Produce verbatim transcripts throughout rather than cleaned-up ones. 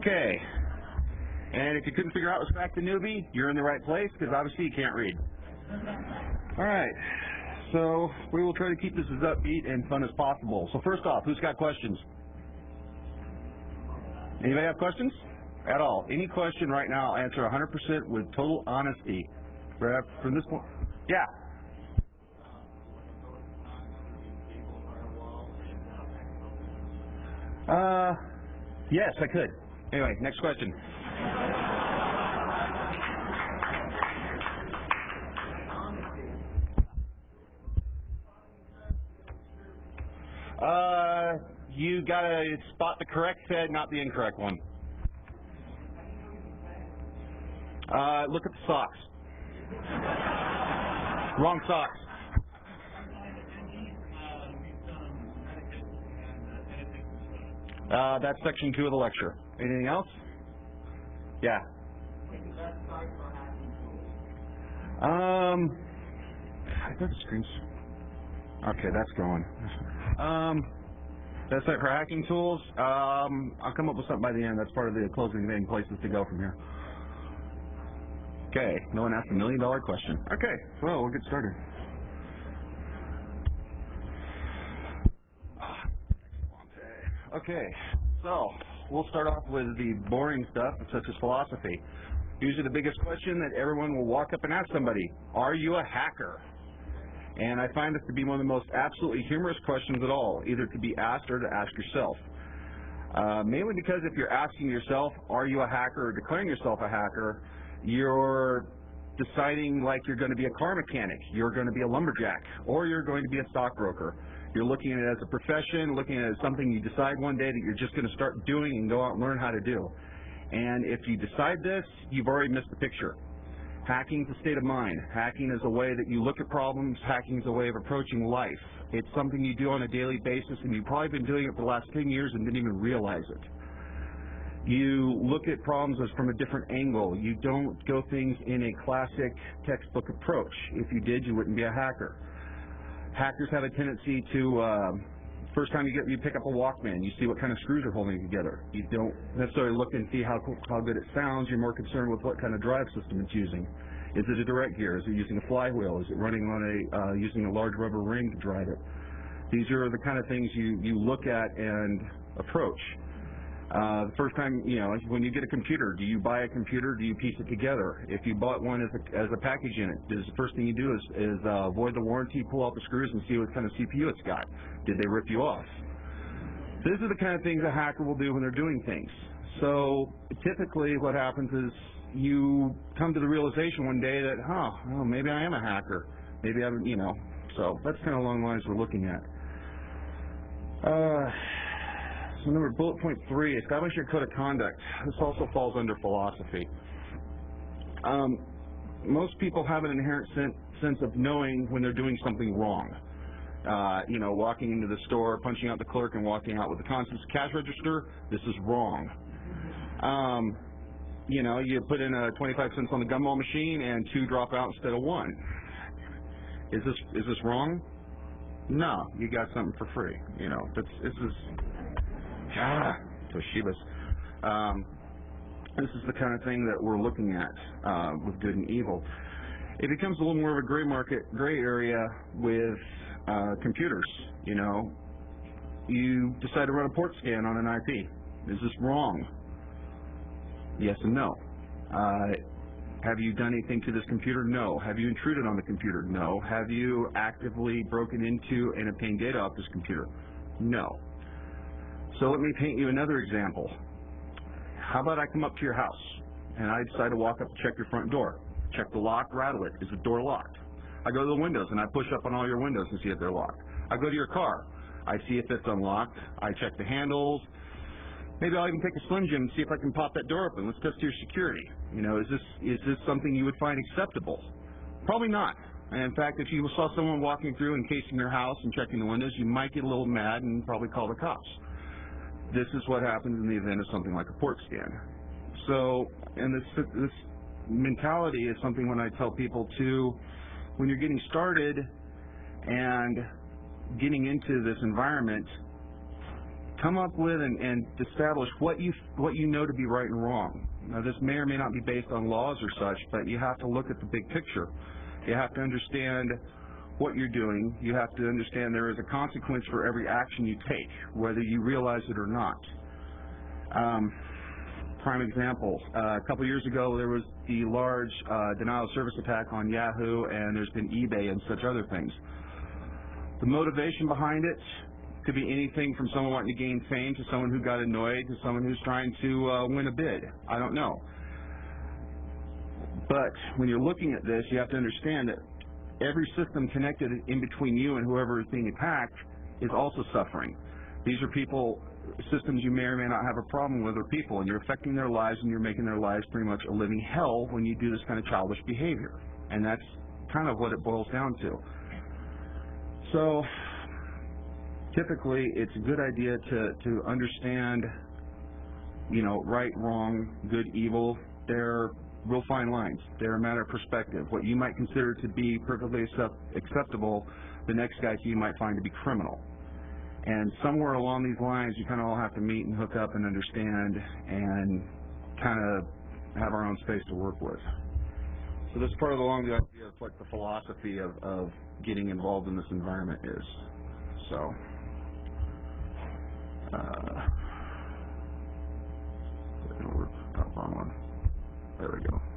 Okay. And if you couldn't figure out what's back to newbie, you're in the right place because obviously you can't read. All right. So we will try to keep this as upbeat and fun as possible. So first off, who's got questions? Anybody have questions? At all? Any question right now, I'll answer one hundred percent with total honesty. Right from this point? Yeah. Uh, yes, I could. Anyway, next question. Uh, you gotta spot the correct head, not the incorrect one. Uh, look at the socks. Wrong socks. Uh, that's section two of the lecture. Anything else? Yeah. Um, I got screens. Okay, that's going. Um, that's it for hacking tools. Um, I'll come up with something by the end. That's part of the closing main places to go from here. Okay, no one asked a million dollar question. Okay, well, we'll get started. Okay, so we'll start off with the boring stuff, such as philosophy. Usually the biggest question that everyone will walk up and ask somebody, are you a hacker? And I find this to be one of the most absolutely humorous questions at all, either to be asked or to ask yourself. Uh, mainly because if you're asking yourself, are you a hacker, or declaring yourself a hacker, you're deciding like you're going to be a car mechanic, you're going to be a lumberjack, or you're going to be a stockbroker. You're looking at it as a profession, looking at it as something you decide one day that you're just going to start doing and go out and learn how to do. And if you decide this, you've already missed the picture. Hacking is a state of mind. Hacking is a way that you look at problems. Hacking is a way of approaching life. It's something you do on a daily basis, and you've probably been doing it for the last ten years and didn't even realize it. You look at problems as from a different angle. You don't go things in a classic textbook approach. If you did, you wouldn't be a hacker. Hackers have a tendency to, uh, first time you get you pick up a Walkman, you see what kind of screws are holding it together. You don't necessarily look and see how how good it sounds. You're more concerned with what kind of drive system it's using. Is it a direct gear? Is it using a flywheel? Is it running on a uh, using a large rubber ring to drive it? These are the kind of things you you look at and approach. Uh, the first time, you know, when you get a computer, do you buy a computer? Do you piece it together? If you bought one as a, as a package unit, does the first thing you do is, is uh, void the warranty, pull out the screws, and see what kind of C P U it's got? Did they rip you off? These are the kind of things a hacker will do when they're doing things. So typically what happens is you come to the realization one day that, huh, well, maybe I am a hacker. Maybe I'm, you know, so that's kind of along the lines we're looking at. Uh, So number bullet point three, establish your code of conduct. This also falls under philosophy. Um, most people have an inherent sen sense of knowing when they're doing something wrong. Uh, you know, walking into the store, punching out the clerk, and walking out with the contents cash register, this is wrong. Um, you know, you put in a twenty-five cents on the gumball machine and two drop out instead of one. Is this is this wrong? No, you got something for free. You know, that's this is. Ah, Toshiba's. Um, this is the kind of thing that we're looking at uh, with good and evil. It becomes a little more of a gray market, gray area with uh, computers. You know, you decide to run a port scan on an I P. Is this wrong? Yes and no. Uh, have you done anything to this computer? No. Have you intruded on the computer? No. Have you actively broken into and obtained data off this computer? No. So let me paint you another example. How about I come up to your house and I decide to walk up and check your front door. Check the lock, rattle it. Is the door locked? I go to the windows and I push up on all your windows and see if they're locked. I go to your car. I see if it's unlocked. I check the handles. Maybe I'll even take a Slim Jim and see if I can pop that door open. Let's test your security. You know, is this is this something you would find acceptable? Probably not. And in fact, if you saw someone walking through and casing your house and checking the windows, you might get a little mad and probably call the cops. This is what happens in the event of something like a port scan. So, and this this mentality is something when I tell people to, when you're getting started and getting into this environment, come up with and, and establish what you what you know to be right and wrong. Now, this may or may not be based on laws or such, but you have to look at the big picture. You have to understand what you're doing. You have to understand there is a consequence for every action you take, whether you realize it or not. Um, prime example, uh, a couple years ago there was the large uh, denial of service attack on Yahoo, and there's been eBay and such other things. The motivation behind it could be anything from someone wanting to gain fame to someone who got annoyed to someone who's trying to uh, win a bid. I don't know. But when you're looking at this, you have to understand that every system connected in between you and whoever is being attacked is also suffering. These are people, systems you may or may not have a problem with, or people, and you're affecting their lives, and you're making their lives pretty much a living hell when you do this kind of childish behavior. And that's kind of what it boils down to. So typically, it's a good idea to, to understand, you know, right, wrong, good, evil. They're real fine lines. They're a matter of perspective. What you might consider to be perfectly accept, acceptable, the next guy you might find to be criminal. And somewhere along these lines, you kind of all have to meet and hook up and understand and kind of have our own space to work with. So that's part of the along the idea of what the philosophy of, of getting involved in this environment is. So, uh, top on one. There we go.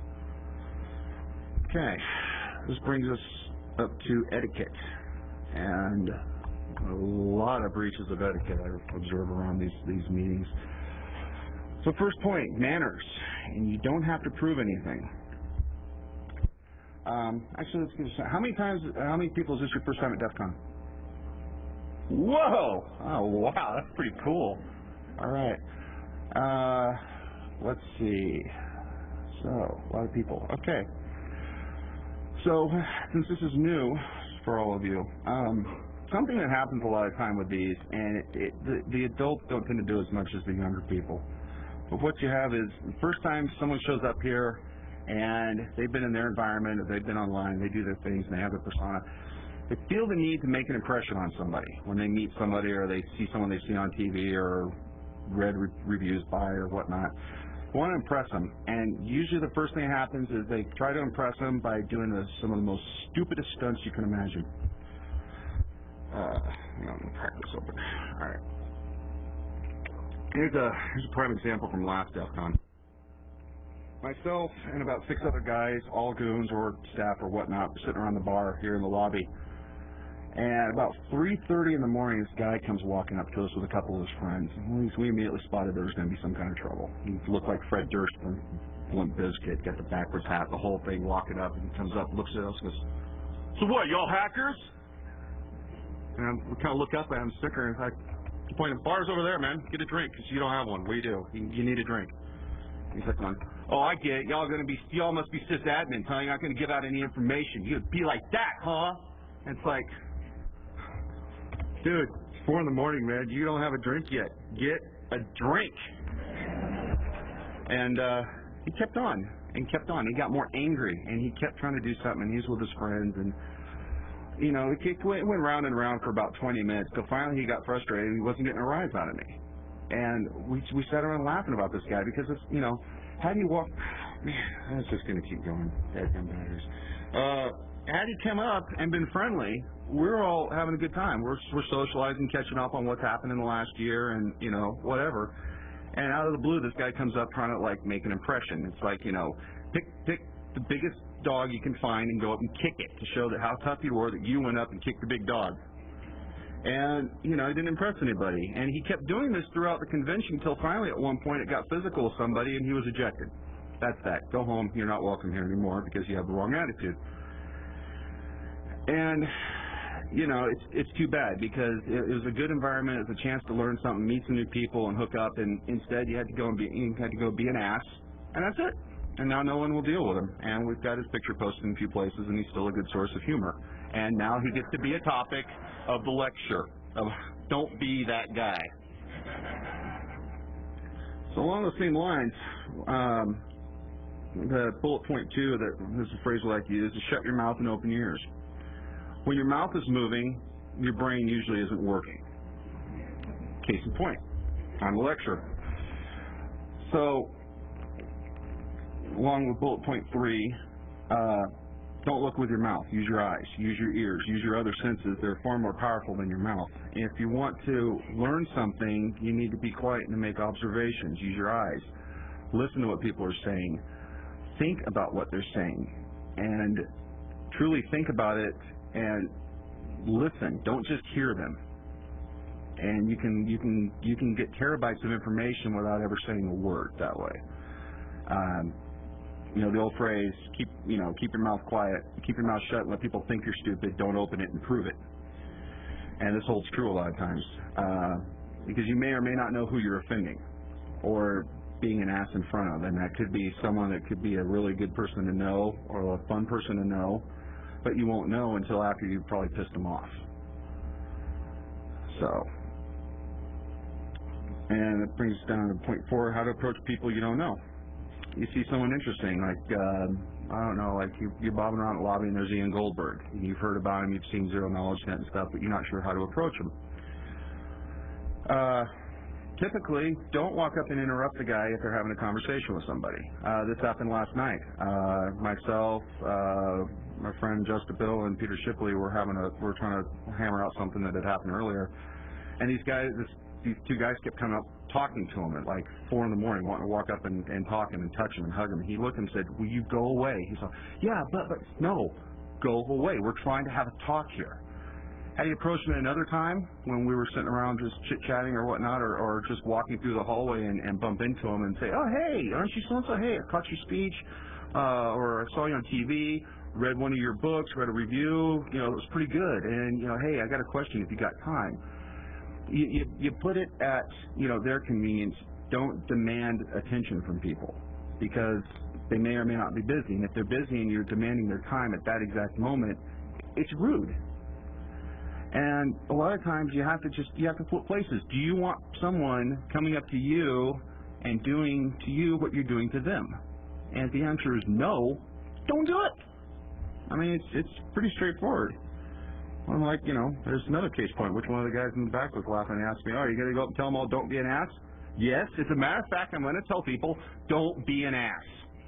Okay, this brings us up to etiquette, and a lot of breaches of etiquette I observe around these these meetings. So first point, manners, and you don't have to prove anything. Um, actually, let's give this, how many times, how many people is this your first time at DEF CON? Whoa! Oh, wow, that's pretty cool. All right. Uh, let's see. So, a lot of people. Okay. So, since this is new for all of you, um, something that happens a lot of time with these, and it, it, the, the adults don't tend to do as much as the younger people. But what you have is, the first time someone shows up here, and they've been in their environment, or they've been online, they do their things, and they have their persona, they feel the need to make an impression on somebody when they meet somebody, or they see someone they've seen on T V, or read re reviews by, or whatnot. They want to impress them, and usually the first thing that happens is they try to impress them by doing the, some of the most stupidest stunts you can imagine. Uh, I'm going to crack this open. All right. Here's a, here's a prime example from last DEF CON. Myself and about six other guys, all goons or staff or whatnot, were sitting around the bar here in the lobby. And about three thirty in the morning, this guy comes walking up to us with a couple of his friends. And we immediately spotted there was going to be some kind of trouble. He looked like Fred Durst from Limp Bizkit, got the backwards hat, the whole thing, walking up, and he comes up, looks at us, and goes, "So what, y'all hackers?" And we kind of look up at him, sticker, and like, pointing, "Bar's over there, man. Get a drink, because you don't have one. What do you do? You, you need a drink." He's like, "Oh, I get it. Y'all gonna be, y'all must be sysadmins, huh? You're not gonna give out any information. You'd be like that, huh?" And it's like, dude, it's four in the morning, man. You don't have a drink yet. Get a drink. And uh, he kept on and kept on. He got more angry, and he kept trying to do something. And he was with his friends, and you know, it went round and round for about twenty minutes. So finally, he got frustrated, and he wasn't getting a rise out of me. And we we sat around laughing about this guy because it's, you know, had he walked, man, it's just going to keep going. Deadpan batteries. Uh, had he come up and been friendly, we're all having a good time. We're we're socializing, catching up on what's happened in the last year, and you know, whatever. And out of the blue, this guy comes up trying to like make an impression. It's like, you know, pick pick the biggest dog you can find and go up and kick it to show that how tough you were that you went up and kicked the big dog. And, you know, he didn't impress anybody. And he kept doing this throughout the convention until finally at one point it got physical with somebody and he was ejected. That's that. Go home. You're not welcome here anymore because you have the wrong attitude. And, you know, it's it's too bad because it, it was a good environment. It was a chance to learn something, meet some new people, and hook up. And instead, you had to go and be you had to go be an ass, and that's it. And now no one will deal with him. And we've got his picture posted in a few places, and he's still a good source of humor. And now he gets to be a topic of the lecture of don't be that guy. So along those same lines, um, the bullet point two, that this is a phrase we like to use, is shut your mouth and open your ears. When your mouth is moving, your brain usually isn't working. Case in point, I'm a lecturer. So, along with bullet point three, uh, don't look with your mouth. Use your eyes. Use your ears. Use your other senses. They're far more powerful than your mouth. If you want to learn something, you need to be quiet and make observations. Use your eyes. Listen to what people are saying. Think about what they're saying. And truly think about it and listen. Don't just hear them. And you can you can you can get terabytes of information without ever saying a word that way. Um, you know the old phrase, keep you know keep your mouth quiet, keep your mouth shut, and let people think you're stupid. Don't open it and prove it. And this holds true a lot of times uh, because you may or may not know who you're offending or being an ass in front of, and that could be someone that could be a really good person to know or a fun person to know, but you won't know until after you've probably pissed them off. So. And it brings us down to point four, how to approach people you don't know. You see someone interesting, like, uh, I don't know, like you, you're bobbing around the lobby and there's Ian Goldberg. And you've heard about him, you've seen Zero Knowledge Net and stuff, but you're not sure how to approach him. Uh, typically, don't walk up and interrupt the guy if they're having a conversation with somebody. Uh, this happened last night. Uh, myself, uh, my friend Justin Bill and Peter Shipley were having a, were trying to hammer out something that had happened earlier. And these guys, this These two guys kept coming up talking to him at like four in the morning, wanting to walk up and, and talk him and touch him and hug him. He looked and said, will you go away? He's like, yeah, but, but, no, go away. We're trying to have a talk here. Had he approached me another time when we were sitting around just chit-chatting or whatnot, or, or just walking through the hallway and, and bump into him and say, oh, hey, aren't you so-and-so? Hey, I caught your speech, uh, or I saw you on T V, read one of your books, read a review, you know, it was pretty good. And, you know, hey, I got a question if you got time. You, you, you put it at, you know, their convenience. Don't demand attention from people because they may or may not be busy. And if they're busy and you're demanding their time at that exact moment, it's rude. And a lot of times you have to just, you have to put places. Do you want someone coming up to you and doing to you what you're doing to them? And if the answer is no, don't do it. I mean, it's, it's pretty straightforward. I'm like, you know, there's another case point, which one of the guys in the back was laughing and asked me, oh, you got to go up and tell them all, don't be an ass? Yes, as a matter of fact, I'm going to tell people, don't be an ass.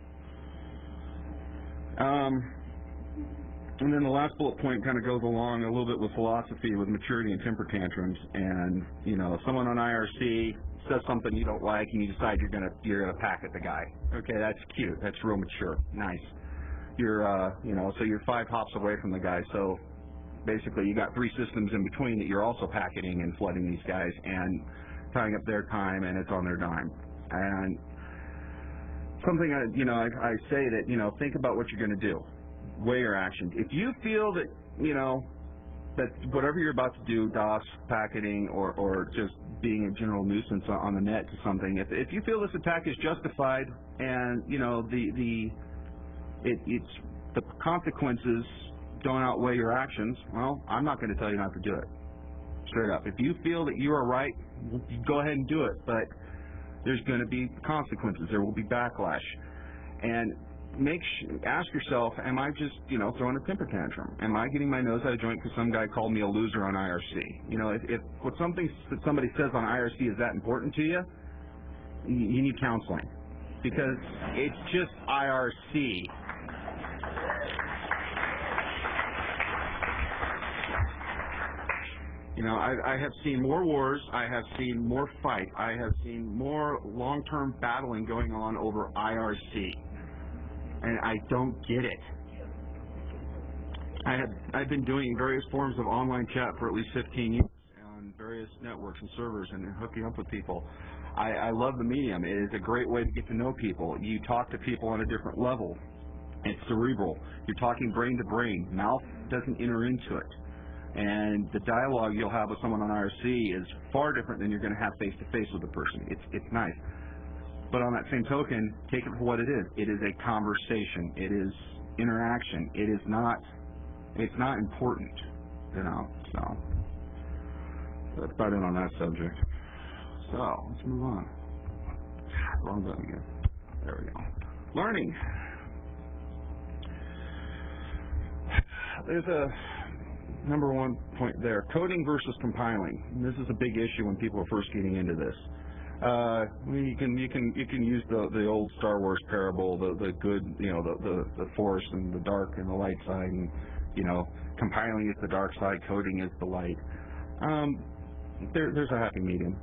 Um, and then the last bullet point kind of goes along a little bit with philosophy, with maturity and temper tantrums. And, you know, if someone on I R C says something you don't like and you decide you're going to you're going to pack at the guy. Okay, that's cute. That's real mature. Nice. You're, uh, you know, so you're five hops away from the guy. So basically, you got three systems in between that you're also packeting and flooding these guys and tying up their time, and it's on their dime. And something, I, you know, I, I say that, you know, think about what you're going to do. Weigh your actions. If you feel that, you know, that whatever you're about to do, DOS, packeting, or, or just being a general nuisance on the net to something, if, if you feel this attack is justified and, you know, the, the, it, it's, the consequences don't outweigh your actions, well, I'm not going to tell you not to do it. Straight up. If you feel that you are right, go ahead and do it, but there's going to be consequences. There will be backlash. And make ask yourself, am I just, you know, throwing a temper tantrum? Am I getting my nose out of joint because some guy called me a loser on I R C? You know, if, if what something that somebody says on I R C is that important to you, you need counseling. Because it's just I R C. You know, I, I have seen more wars, I have seen more fight, I have seen more long-term battling going on over I R C, and I don't get it. I have, I've been doing various forms of online chat for at least fifteen years on various networks and servers and hooking up with people. I, I love the medium. It is a great way to get to know people. You talk to people on a different level. It's cerebral. You're talking brain to brain. Mouth doesn't enter into it. And the dialogue you'll have with someone on I R C is far different than you're going to have face-to-face with a person. It's it's nice. But on that same token, take it for what it is. It is a conversation. It is interaction. It is not, it's not important, you know. So, that's about it on that subject. So, let's move on. Wrong button again. There we go. Learning. There's a... number one point there, coding versus compiling. And this is a big issue when people are first getting into this. Uh, you can you can you can use the the old Star Wars parable, the the good, you know, the the, the force and the dark and the light side, and you know, compiling is the dark side, coding is the light. Um, there, there's a happy medium.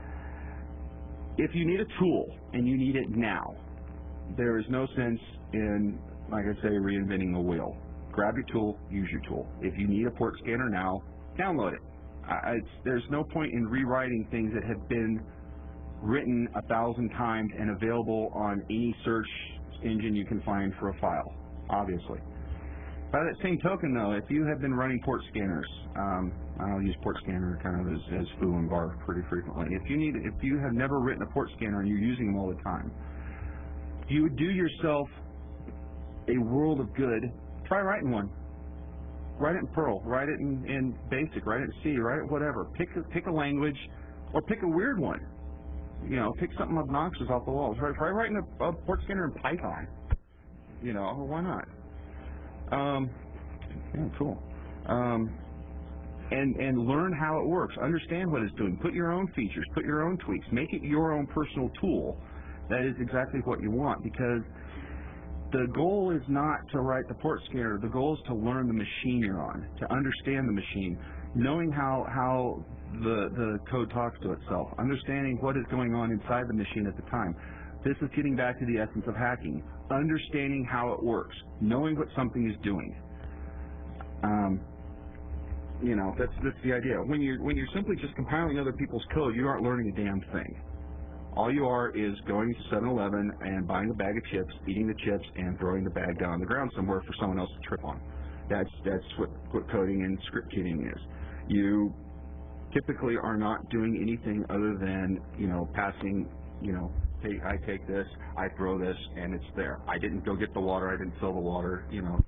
If you need a tool and you need it now, there is no sense in, like I say, reinventing the wheel. Grab your tool, use your tool. If you need a port scanner now, download it. I, it's, there's no point in rewriting things that have been written a thousand times and available on any search engine you can find for a file, obviously. By that same token, though, if you have been running port scanners, um, I'll use port scanner kind of as, as foo and bar pretty frequently. If you need, if you have never written a port scanner and you're using them all the time, you would do yourself a world of good. Try writing one. Write it in Perl. Write it in, in BASIC. Write it in C. Write it whatever. Pick a, pick a language, or pick a weird one. You know, pick something obnoxious off the walls. Try, try writing a, a port scanner in Python. You know, why not? Um, yeah, cool. Um, and and learn how it works. Understand what it's doing. Put your own features. Put your own tweaks. Make it your own personal tool. That is exactly what you want, because the goal is not to write the port scanner. The goal is to learn the machine you're on, to understand the machine, knowing how how the the code talks to itself, understanding what is going on inside the machine at the time. This is getting back to the essence of hacking, understanding how it works, knowing what something is doing. Um, you know, that's that's the idea. When you're when you're simply just compiling other people's code, you aren't learning a damn thing. All you are is going to seven eleven and buying a bag of chips, eating the chips, and throwing the bag down on the ground somewhere for someone else to trip on. That's that's what, what coding and script kidding is. You typically are not doing anything other than, you know, passing, you know, take, I take this, I throw this, and it's there. I didn't go get the water, I didn't fill the water, you know.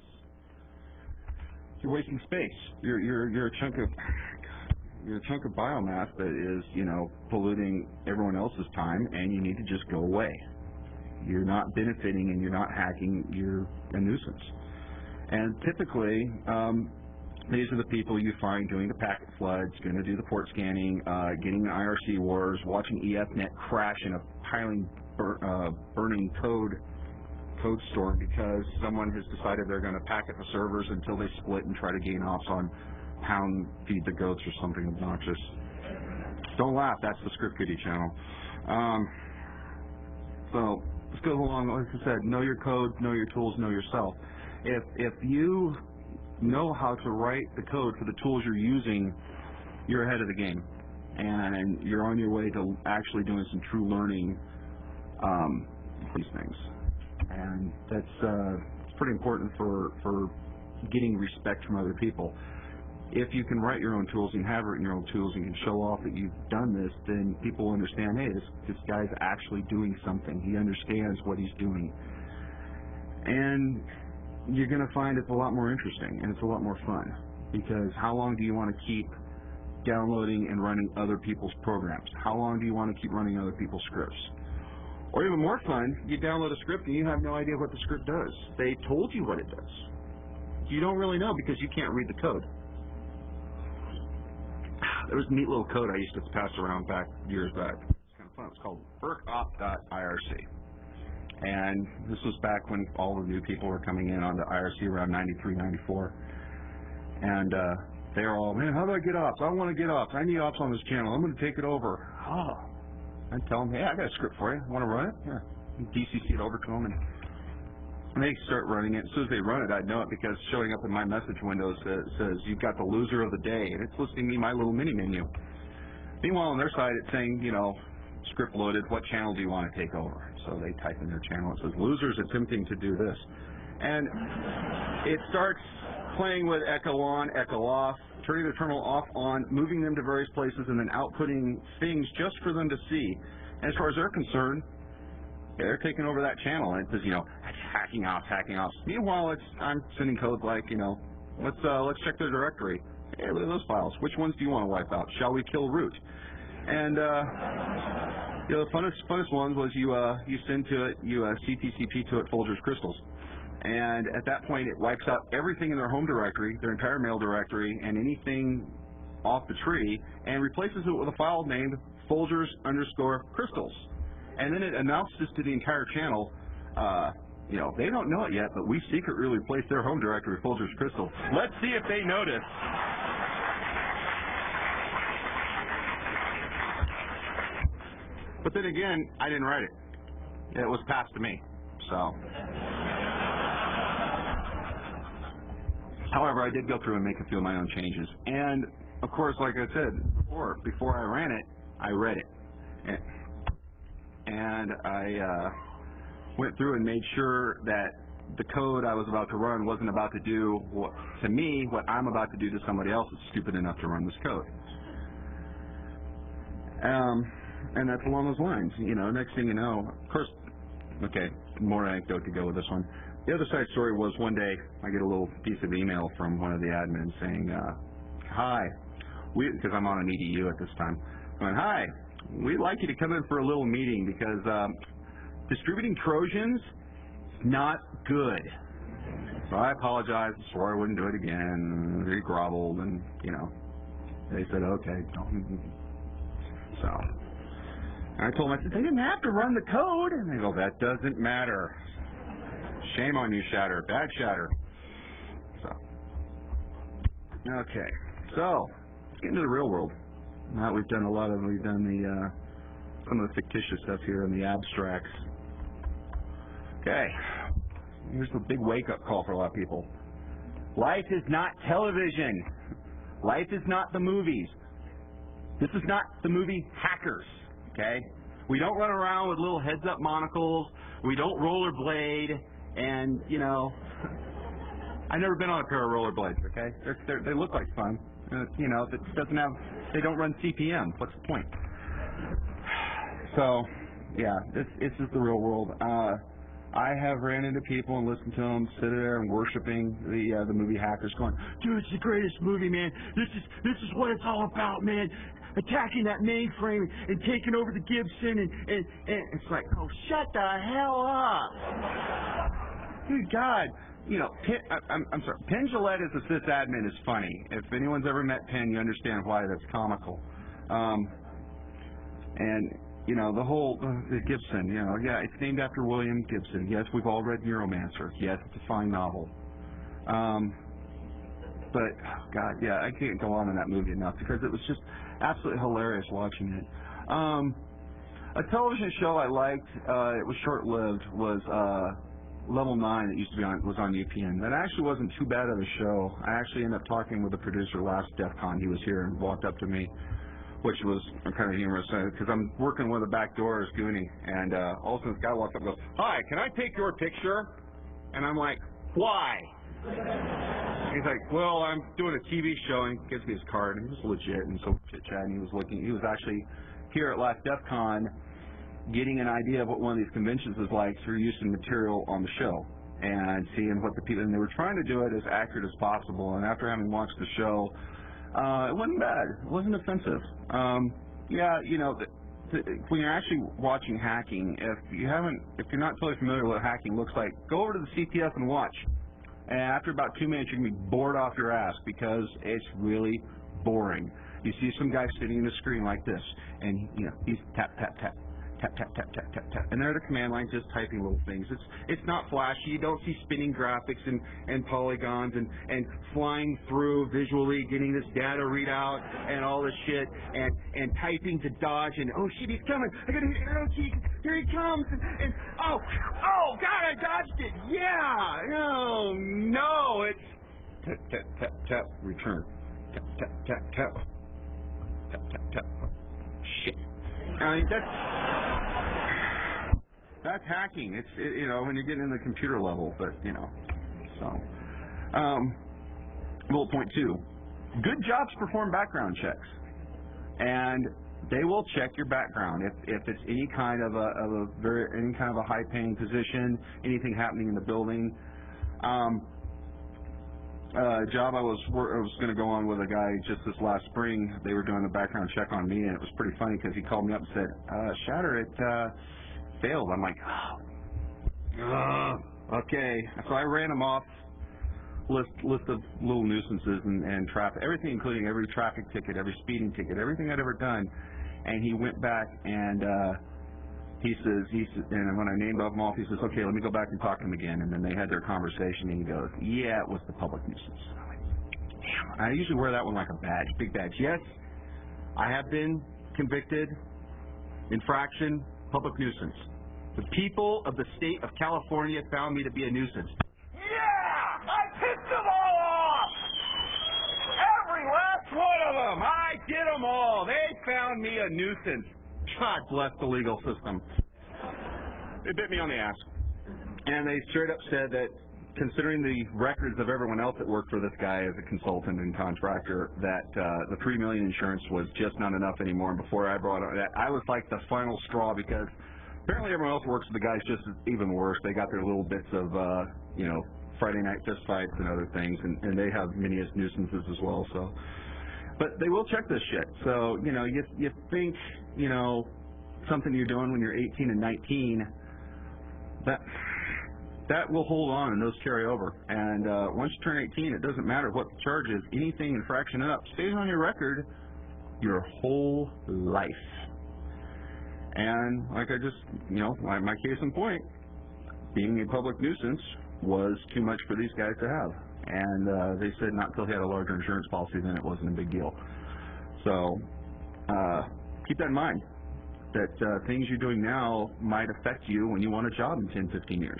You're wasting space. You're you're you're a chunk of You're a chunk of biomass that is, you know, polluting everyone else's time, and you need to just go away. You're not benefiting and you're not hacking, you're a nuisance. And typically, um, these are the people you find doing the packet floods, going to do the port scanning, uh, getting the I R C wars, watching E F net crash in a piling, bur uh, burning code code storm because someone has decided they're going to packet the servers until they split and try to gain ops on pound feed the goats or something obnoxious. Don't laugh, that's the Script Kiddie channel. Um, so this goes along, like I said, know your code, know your tools, know yourself. If if you know how to write the code for the tools you're using, you're ahead of the game, and you're on your way to actually doing some true learning um, these things. And that's uh, it's pretty important for for getting respect from other people. If you can write your own tools and have written your own tools and you can show off that you've done this, then people understand, hey, this, this guy's actually doing something. He understands what he's doing. And you're going to find it's a lot more interesting and it's a lot more fun, because how long do you want to keep downloading and running other people's programs? How long do you want to keep running other people's scripts? Or even more fun, you download a script and you have no idea what the script does. They told you what it does. You don't really know because you can't read the code. There was a neat little code I used to pass around back years back. It's kind of fun. It's called burkop dot I R C. And this was back when all the new people were coming in on the I R C around ninety-three, ninety-four. And uh, they were all, man, how do I get ops? I want to get ops. I need ops on this channel. I'm going to take it over. Oh. I'd tell them, hey, I got a script for you. Want to run it? Yeah. D C C it over to them. And And they start running it. As soon as they run it, I'd know it because showing up in my message window says, says you've got the loser of the day, and it's listing me my little mini menu. Meanwhile, on their side, it's saying, you know, script loaded, what channel do you want to take over? So they type in their channel. It says, losers attempting to do this. And it starts playing with echo on, echo off, turning the terminal off, on, moving them to various places, and then outputting things just for them to see. And as far as they're concerned, yeah, they're taking over that channel, and it says, you know, hacking ops, hacking ops. Meanwhile, it's I'm sending code like, you know, let's uh, let's check their directory. Hey, look at those files. Which ones do you want to wipe out? Shall we kill root? And uh, you know, the funnest funnest one was you uh, you send to it, you uh, C T C P to it Folgers crystals, And at that point, it wipes out everything in their home directory, their entire mail directory, and anything off the tree, and replaces it with a file named Folgers underscore crystals. And then it announces to the entire channel, uh, you know, they don't know it yet, but we secretly replaced their home directory with Folgers crystals. Let's see if they notice. But then again, I didn't write it. It was passed to me. So, however, I did go through and make a few of my own changes. And of course, like I said before, before I ran it, I read it, and I uh, went through and made sure that the code I was about to run wasn't about to do what, to me what I'm about to do to somebody else that's stupid enough to run this code. Um, and that's along those lines. You know, next thing you know, of course. Okay, more anecdote to go with this one. The other side story was one day I get a little piece of email from one of the admins saying, uh, hi, we, because I'm on an E D U at this time, going, hi, we'd like you to come in for a little meeting because um, distributing Trojans is not good. So I apologized, swore I wouldn't do it again. They groveled, and, you know, they said, okay, don't. So. And I told them, I said, they didn't have to run the code. And they go, that doesn't matter. Shame on you, Shatter. Bad Shatter. So, okay. So, let's get into the real world. Now we've done a lot of, we've done the, uh, some of the fictitious stuff here and the abstracts. Okay. Here's the big wake-up call for a lot of people. Life is not television. Life is not the movies. This is not the movie Hackers. Okay? We don't run around with little heads-up monocles. We don't rollerblade. And, you know, I've never been on a pair of rollerblades, okay? They're, they're, they look like fun. Uh, you know, it doesn't have, they don't run C P M. What's the point? So, yeah, this, this is the real world. Uh, I have ran into people and listened to them sit there and worshiping the uh, the movie Hackers, going, dude, it's the greatest movie, man. This is this is what it's all about, man. Attacking that mainframe and taking over the Gibson, and, and, and it's like, oh, shut the hell up. Good God. You know, Penn, I, I'm, I'm sorry, Penn Jillette as a sysadmin is funny. If anyone's ever met Penn, you understand why that's comical. Um, and, you know, the whole, uh, the Gibson, you know, yeah, it's named after William Gibson. Yes, we've all read Neuromancer. Yes, it's a fine novel. Um, but, oh God, yeah, I can't go on in that movie enough because it was just absolutely hilarious watching it. Um, a television show I liked, uh, it was short-lived, was uh, Level nine that used to be on, was on U P N. That actually wasn't too bad of a show. I actually ended up talking with the producer last DEF CON. He was here and walked up to me, which was kind of humorous because I'm working with a back door as Goonie, and uh, all of a sudden this guy walks up and goes, hi, can I take your picture? And I'm like, why? He's like, well, I'm doing a T V show, and he gives me his card, and he was legit, and so chit-chat, and he was looking, he was actually here at last DEF CON getting an idea of what one of these conventions was like through using material on the show and seeing what the people, and they were trying to do it as accurate as possible, and after having watched the show, uh, it wasn't bad, it wasn't offensive. Um, yeah, you know, the, the, when you're actually watching hacking, if you haven't, if you're not totally familiar with what hacking looks like, go over to the C T F and watch. And after about two minutes, you're going to be bored off your ass because it's really boring. You see some guy sitting in the screen like this, and you know he's tap, tap, tap, tap, tap, tap, tap, tap, tap, and they're at a command line just typing little things. It's it's not flashy. You don't see spinning graphics and, and polygons and, and flying through visually, getting this data readout and all this shit, and, and typing to dodge, and oh shit, he's coming. I got to hit arrow key. Here he comes. And, and oh, oh God, I dodged it. Yeah. No, no, it's tap, tap, tap, tap, return. Tap, tap, tap, tap. Tap, tap, tap. Shit. I mean, that's that's hacking. It's it, you know when you're getting in the computer level, but you know. So, um, bullet point two: good jobs perform background checks, and they will check your background if if it's any kind of a, of a very any kind of a high paying position, anything happening in the building. Um, Uh, job I was I was going to go on with a guy just this last spring. They were doing a background check on me, and it was pretty funny because he called me up and said, uh, Shatter, it uh, failed. I'm like, oh. Okay, so I ran him off list list of little nuisances and, and traffic, everything, including every traffic ticket, every speeding ticket, everything I'd ever done. And he went back and uh, he says, he says, and when I named them off, he says, okay, let me go back and talk to him again. And then they had their conversation, and he goes, yeah, it was the public nuisance. I'm like, damn. I usually wear that one like a badge, big badge. Yes, I have been convicted, infraction, public nuisance. The people of the state of California found me to be a nuisance. Yeah! I pissed them all off! Every last one of them! I did them all! They found me a nuisance. God bless the legal system. They bit me on the ass. And they straight up said that, considering the records of everyone else that worked for this guy as a consultant and contractor, that uh, the three million insurance was just not enough anymore. And before I brought it, I was like the final straw, because apparently everyone else works for the guys just even worse. They got their little bits of, uh, you know, Friday night fist fights and other things, and, and they have many nuisances as well. So, but they will check this shit. So, you know, you you think, you know, something you're doing when you're eighteen and nineteen, that that will hold on and those carry over. And uh, once you turn eighteen, it doesn't matter what the charge is. Anything infraction up stays on your record your whole life. And like I just, you know, my, my case in point, being a public nuisance was too much for these guys to have. And uh, they said not until he had a larger insurance policy, then it wasn't a big deal. So uh, keep that in mind, that uh, things you're doing now might affect you when you want a job in ten, fifteen years.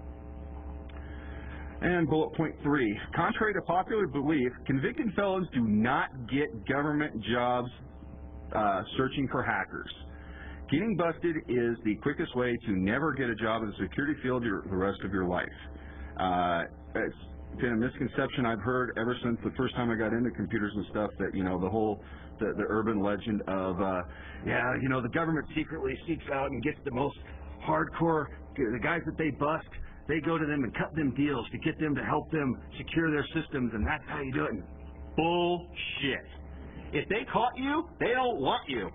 And bullet point three, contrary to popular belief, convicted felons do not get government jobs uh, searching for hackers. Getting busted is the quickest way to never get a job in the security field your, the rest of your life. Uh, it's been a misconception I've heard ever since the first time I got into computers and stuff, that, you know, the whole, the, the urban legend of, uh, yeah, you know, the government secretly seeks out and gets the most hardcore, the guys that they bust, they go to them and cut them deals to get them to help them secure their systems, and that's how you do it. Bullshit. If they caught you, they don't want you.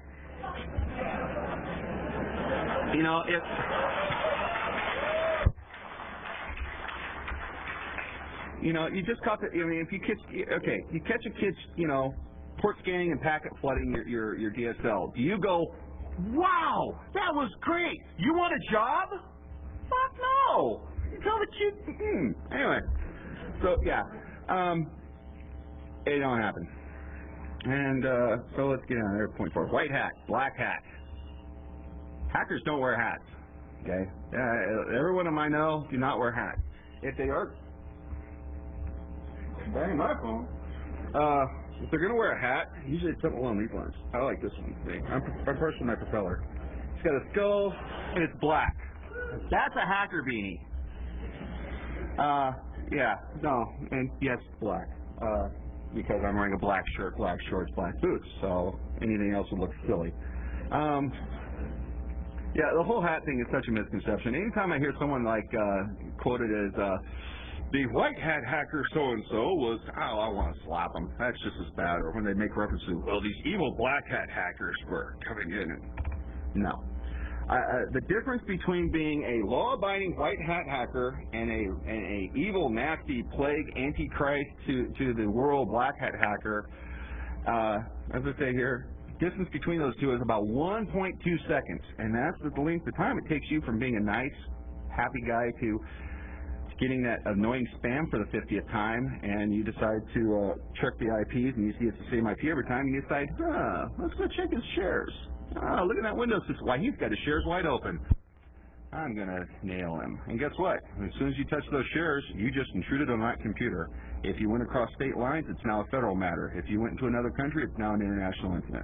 You know, if you know, you just caught the. I mean, if you catch, okay, you catch a kid, you know, port scanning and packet flooding your your your D S L. Do you go, wow, that was great? You want a job? Fuck no. You tell the kid. Hmm. Anyway, so yeah, um, it don't happen. And uh, so let's get on there. Point four: white hat, black hat. Hackers don't wear hats. Okay, uh, everyone of I know do not wear hats. If they are, bang my phone. Uh, if they're gonna wear a hat, usually it's something along these lines. I like this one. See, I'm, I'm personally my propeller. It's got a skull and it's black. That's a hacker beanie. Uh, yeah, no, and yes, black. Uh, because I'm wearing a black shirt, black shorts, black boots. So anything else would look silly. Um. Yeah, the whole hat thing is such a misconception. Anytime I hear someone like uh, quoted as uh, the white hat hacker so-and-so was, oh, I want to slap them. That's just as bad. Or when they make reference to, well, these evil black hat hackers were coming in. And no. Uh, uh, the difference between being a law-abiding white hat hacker and a, and a evil, nasty, plague, antichrist to, to the world black hat hacker, uh, as I say here, distance between those two is about one point two seconds, and that's the length of time it takes you from being a nice, happy guy to getting that annoying spam for the fiftieth time, and you decide to uh, check the I Ps, and you see it's the same I P every time, and you decide, huh, let's go check his shares. Oh, look at that Windows system. Why, he's got his shares wide open. I'm going to nail him. And guess what? As soon as you touch those shares, you just intruded on that computer. If you went across state lines, it's now a federal matter. If you went into another country, it's now an international incident.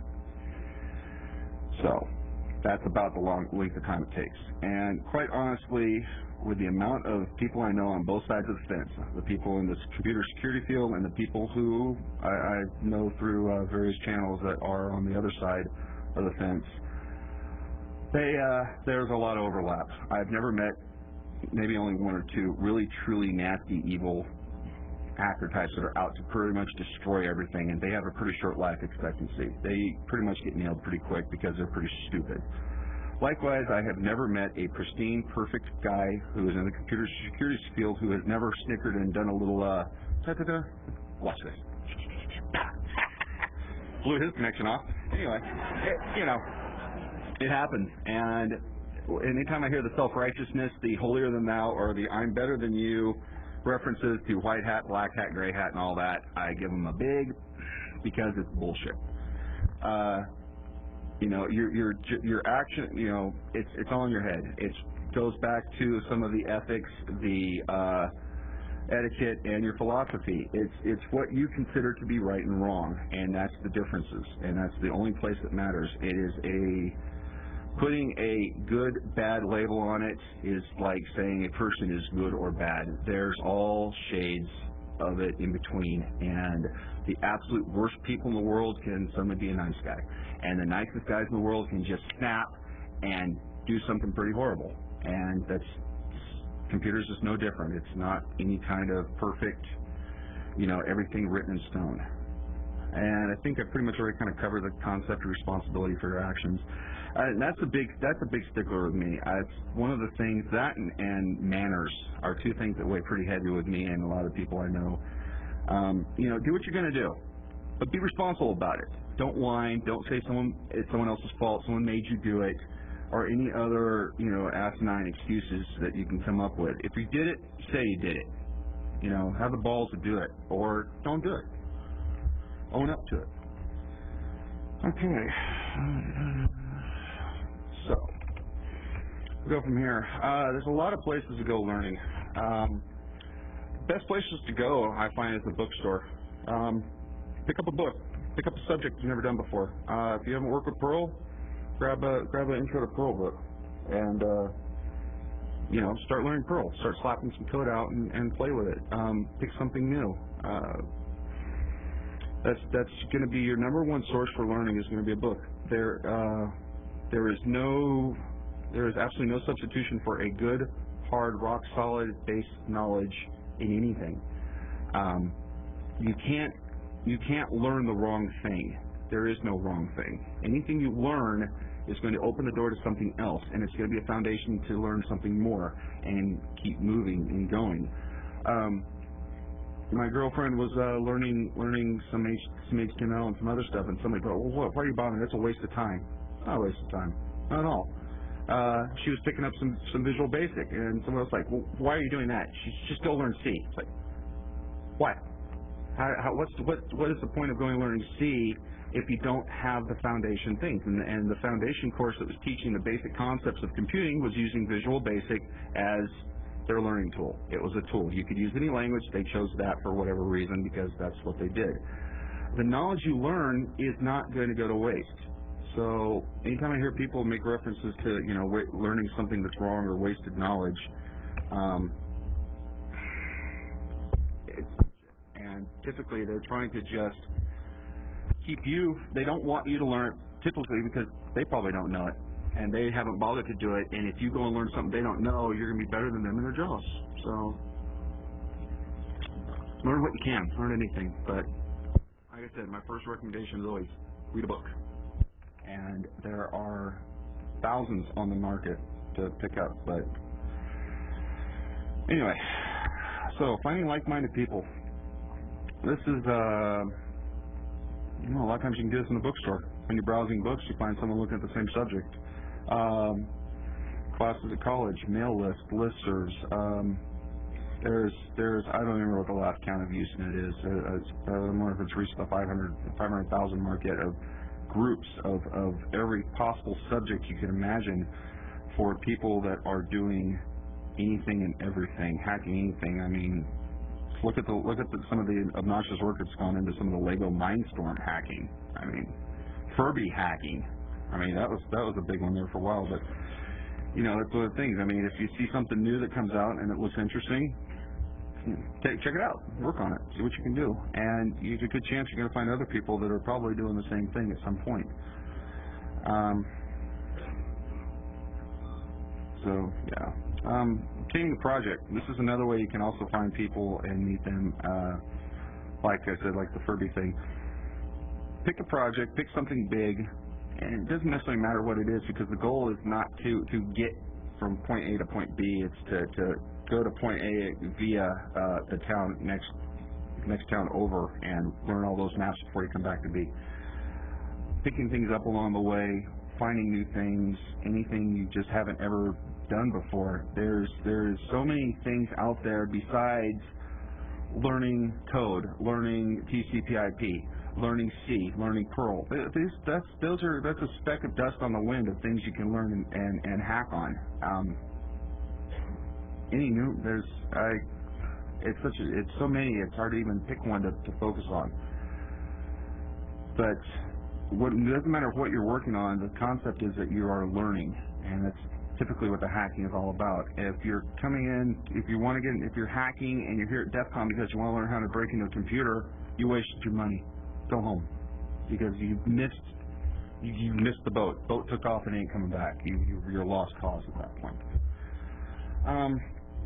So that's about the long length of time it takes. And quite honestly, with the amount of people I know on both sides of the fence, the people in the computer security field and the people who I, I know through uh, various channels that are on the other side of the fence, they uh, there's a lot of overlap. I've never met, maybe only one or two, really truly nasty, evil hacker types that are out to pretty much destroy everything, and they have a pretty short life expectancy. They pretty much get nailed pretty quick because they're pretty stupid. Likewise, I have never met a pristine, perfect guy who is in the computer security field who has never snickered and done a little, uh, da-da-da. Watch this. Blew his connection off. Anyway, it, you know, it happens. And anytime I hear the self-righteousness, the holier than thou, or the I'm better than you references to white hat, black hat, gray hat, and all that, I give them a big, because it's bullshit. Uh, you know, your your your action, you know, it's it's all in your head. It goes back to some of the ethics, the uh, etiquette, and your philosophy. It's it's what you consider to be right and wrong, and that's the differences, and that's the only place that matters. It is a putting a good, bad label on it is like saying a person is good or bad. There's all shades of it in between, and the absolute worst people in the world can suddenly be a nice guy, and the nicest guys in the world can just snap and do something pretty horrible. And that's, computers is no different. It's not any kind of perfect, you know, everything written in stone. And I think I pretty much already kind of covered the concept of responsibility for your actions. Uh, and that's a big that's a big stickler with me. Uh, it's one of the things, that and, and manners are two things that weigh pretty heavy with me and a lot of people I know. Um, you know, do what you're going to do, but be responsible about it. Don't whine. Don't say someone it's someone else's fault. Someone made you do it, or any other, you know, asinine excuses that you can come up with. If you did it, say you did it. You know, have the balls to do it, or don't do it. Own up to it. Okay. So, we'll go from here. Uh, there's a lot of places to go learning. Um, best places to go, I find, is the bookstore. Um, pick up a book. Pick up a subject you've never done before. Uh, if you haven't worked with Perl, grab a grab an Intro to Perl book, and uh, you know, start learning Perl. Start slapping some code out and, and play with it. Um, pick something new. Uh, that's that's going to be your number one source for learning. Is going to be a book. There. Uh, There is no, there is absolutely no substitution for a good, hard, rock-solid base knowledge in anything. Um, you can't, you can't learn the wrong thing. There is no wrong thing. Anything you learn is going to open the door to something else, and it's going to be a foundation to learn something more and keep moving and going. Um, my girlfriend was uh, learning, learning some, H, some H T M L and some other stuff, and somebody go, well, what, why are you bothering? That's a waste of time. Not a waste of time. Not at all. Uh, she was picking up some, some Visual Basic, and someone else was like, well, why are you doing that? She just go learn C. It's like, why? How, how, what's, what, what is the point of going learning C if you don't have the foundation things? And, and the foundation course that was teaching the basic concepts of computing was using Visual Basic as their learning tool. It was a tool. You could use any language. They chose that for whatever reason because that's what they did. The knowledge you learn is not going to go to waste. So anytime I hear people make references to, you know, learning something that's wrong or wasted knowledge, um, it's, and typically they're trying to just keep you, they don't want you to learn it typically because they probably don't know it, and they haven't bothered to do it, and if you go and learn something they don't know, you're going to be better than them and they're jealous. So learn what you can, learn anything, but like I said, my first recommendation is always read a book. And there are thousands on the market to pick up, but anyway, so finding like-minded people. This is, uh, you know, a lot of times you can do this in the bookstore. When you're browsing books, you find someone looking at the same subject. Um, classes at college, mail list, listservs. Um, there's, there's, I don't even remember what the last count of Usenet is. Uh, it's, I don't know if it's reached the five hundred thousand mark yet of groups of, of every possible subject you can imagine for people that are doing anything and everything, hacking anything. I mean, look at the look at the, some of the obnoxious work that's gone into some of the Lego Mindstorm hacking. I mean, Furby hacking. I mean, that was that was a big one there for a while. But you know, that's one of the things. I mean, if you see something new that comes out and it looks interesting, Take, check it out, work on it, see what you can do, and you have a good chance you're going to find other people that are probably doing the same thing at some point. Um, so, yeah. Um, obtaining a project. This is another way you can also find people and meet them, uh, like I said, like the Furby thing. Pick a project, pick something big, And it doesn't necessarily matter what it is, because the goal is not to, to get from point A to point B. It's to, to go to point A via uh, the town next next town over and learn all those maps before you come back to B. Picking things up along the way, finding new things, anything you just haven't ever done before. There's there's so many things out there besides learning code, learning T C P I P, learning C, learning Perl. These, that's, those are, that's a speck of dust on the wind of things you can learn and, and, and hack on. Um, any new, there's, I, it's such a, it's so many, it's hard to even pick one to, to focus on. But what, it doesn't matter what you're working on, the concept is that you are learning, and that's typically what the hacking is all about. If you're coming in, if you want to get, if you're hacking and you're here at DEF CON because you want to learn how to break into a computer, you wasted your money. Go home, because you missed you, you missed the boat. Boat took off and ain't coming back. You, you you're a lost cause at that point. Um,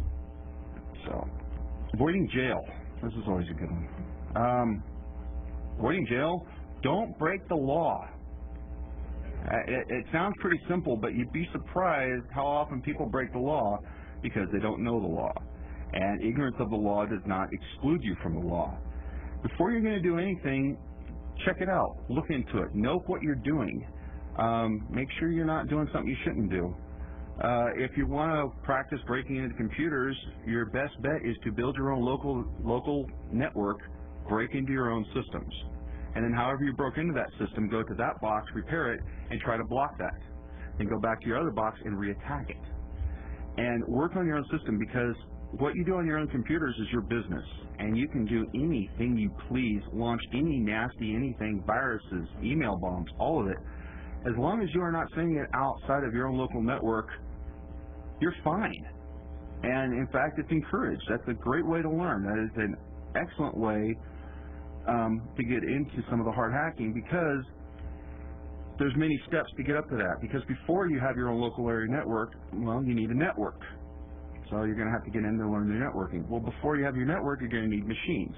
so avoiding jail. This is always a good one. Um, avoiding jail. Don't break the law. Uh, it, it sounds pretty simple, but you'd be surprised how often people break the law because they don't know the law. And ignorance of the law does not exclude you from the law. Before you're going to do anything, check it out. Look into it. Know what you're doing. Um, make sure you're not doing something you shouldn't do. Uh, if you want to practice breaking into computers, your best bet is to build your own local local network, break into your own systems. And then however you broke into that system, go to that box, repair it, and try to block that. Then go back to your other box and reattack it. And work on your own system, because what you do on your own computers is your business, and you can do anything you please, launch any nasty anything, viruses, email bombs, all of it. As long as you are not sending it outside of your own local network, you're fine. And in fact, it's encouraged. That's a great way to learn. That is an excellent way um, to get into some of the hard hacking, because there's many steps to get up to that. Because before you have your own local area network, well, you need a network. So you're going to have to get in to learn your networking. Well, before you have your network, you're going to need machines.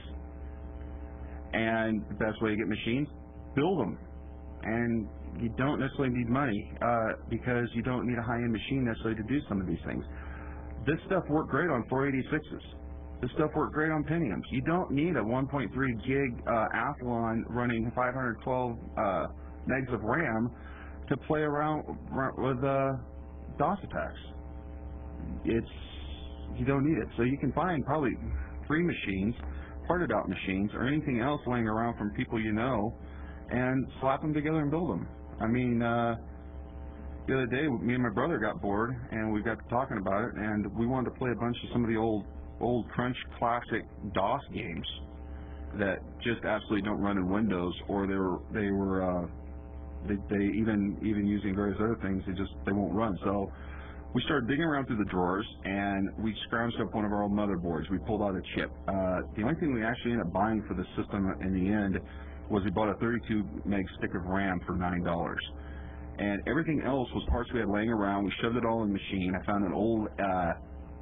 And the best way to get machines, build them. And you don't necessarily need money, uh, because you don't need a high-end machine necessarily to do some of these things. This stuff worked great on four eighty-sixes. This stuff worked great on Pentiums. You don't need a one point three gig uh, Athlon running five hundred twelve uh, megs of RAM to play around with uh, DOS attacks. It's You don't need it. So you can find probably free machines, parted out machines, or anything else laying around from people you know, and slap them together and build them. I mean, uh, the other day, me and my brother got bored, and we got to talking about it, and we wanted to play a bunch of some of the old, old Crunch classic DOS games that just absolutely don't run in Windows, or they were, they were, uh, they, they even, even using various other things, they just, they won't run. So we started digging around through the drawers, and we scrounged up one of our old motherboards. We pulled out a chip. Uh, the only thing we actually ended up buying for the system in the end was we bought a thirty-two meg stick of RAM for nine dollars. And everything else was parts we had laying around. We shoved it all in the machine. I found an old, uh,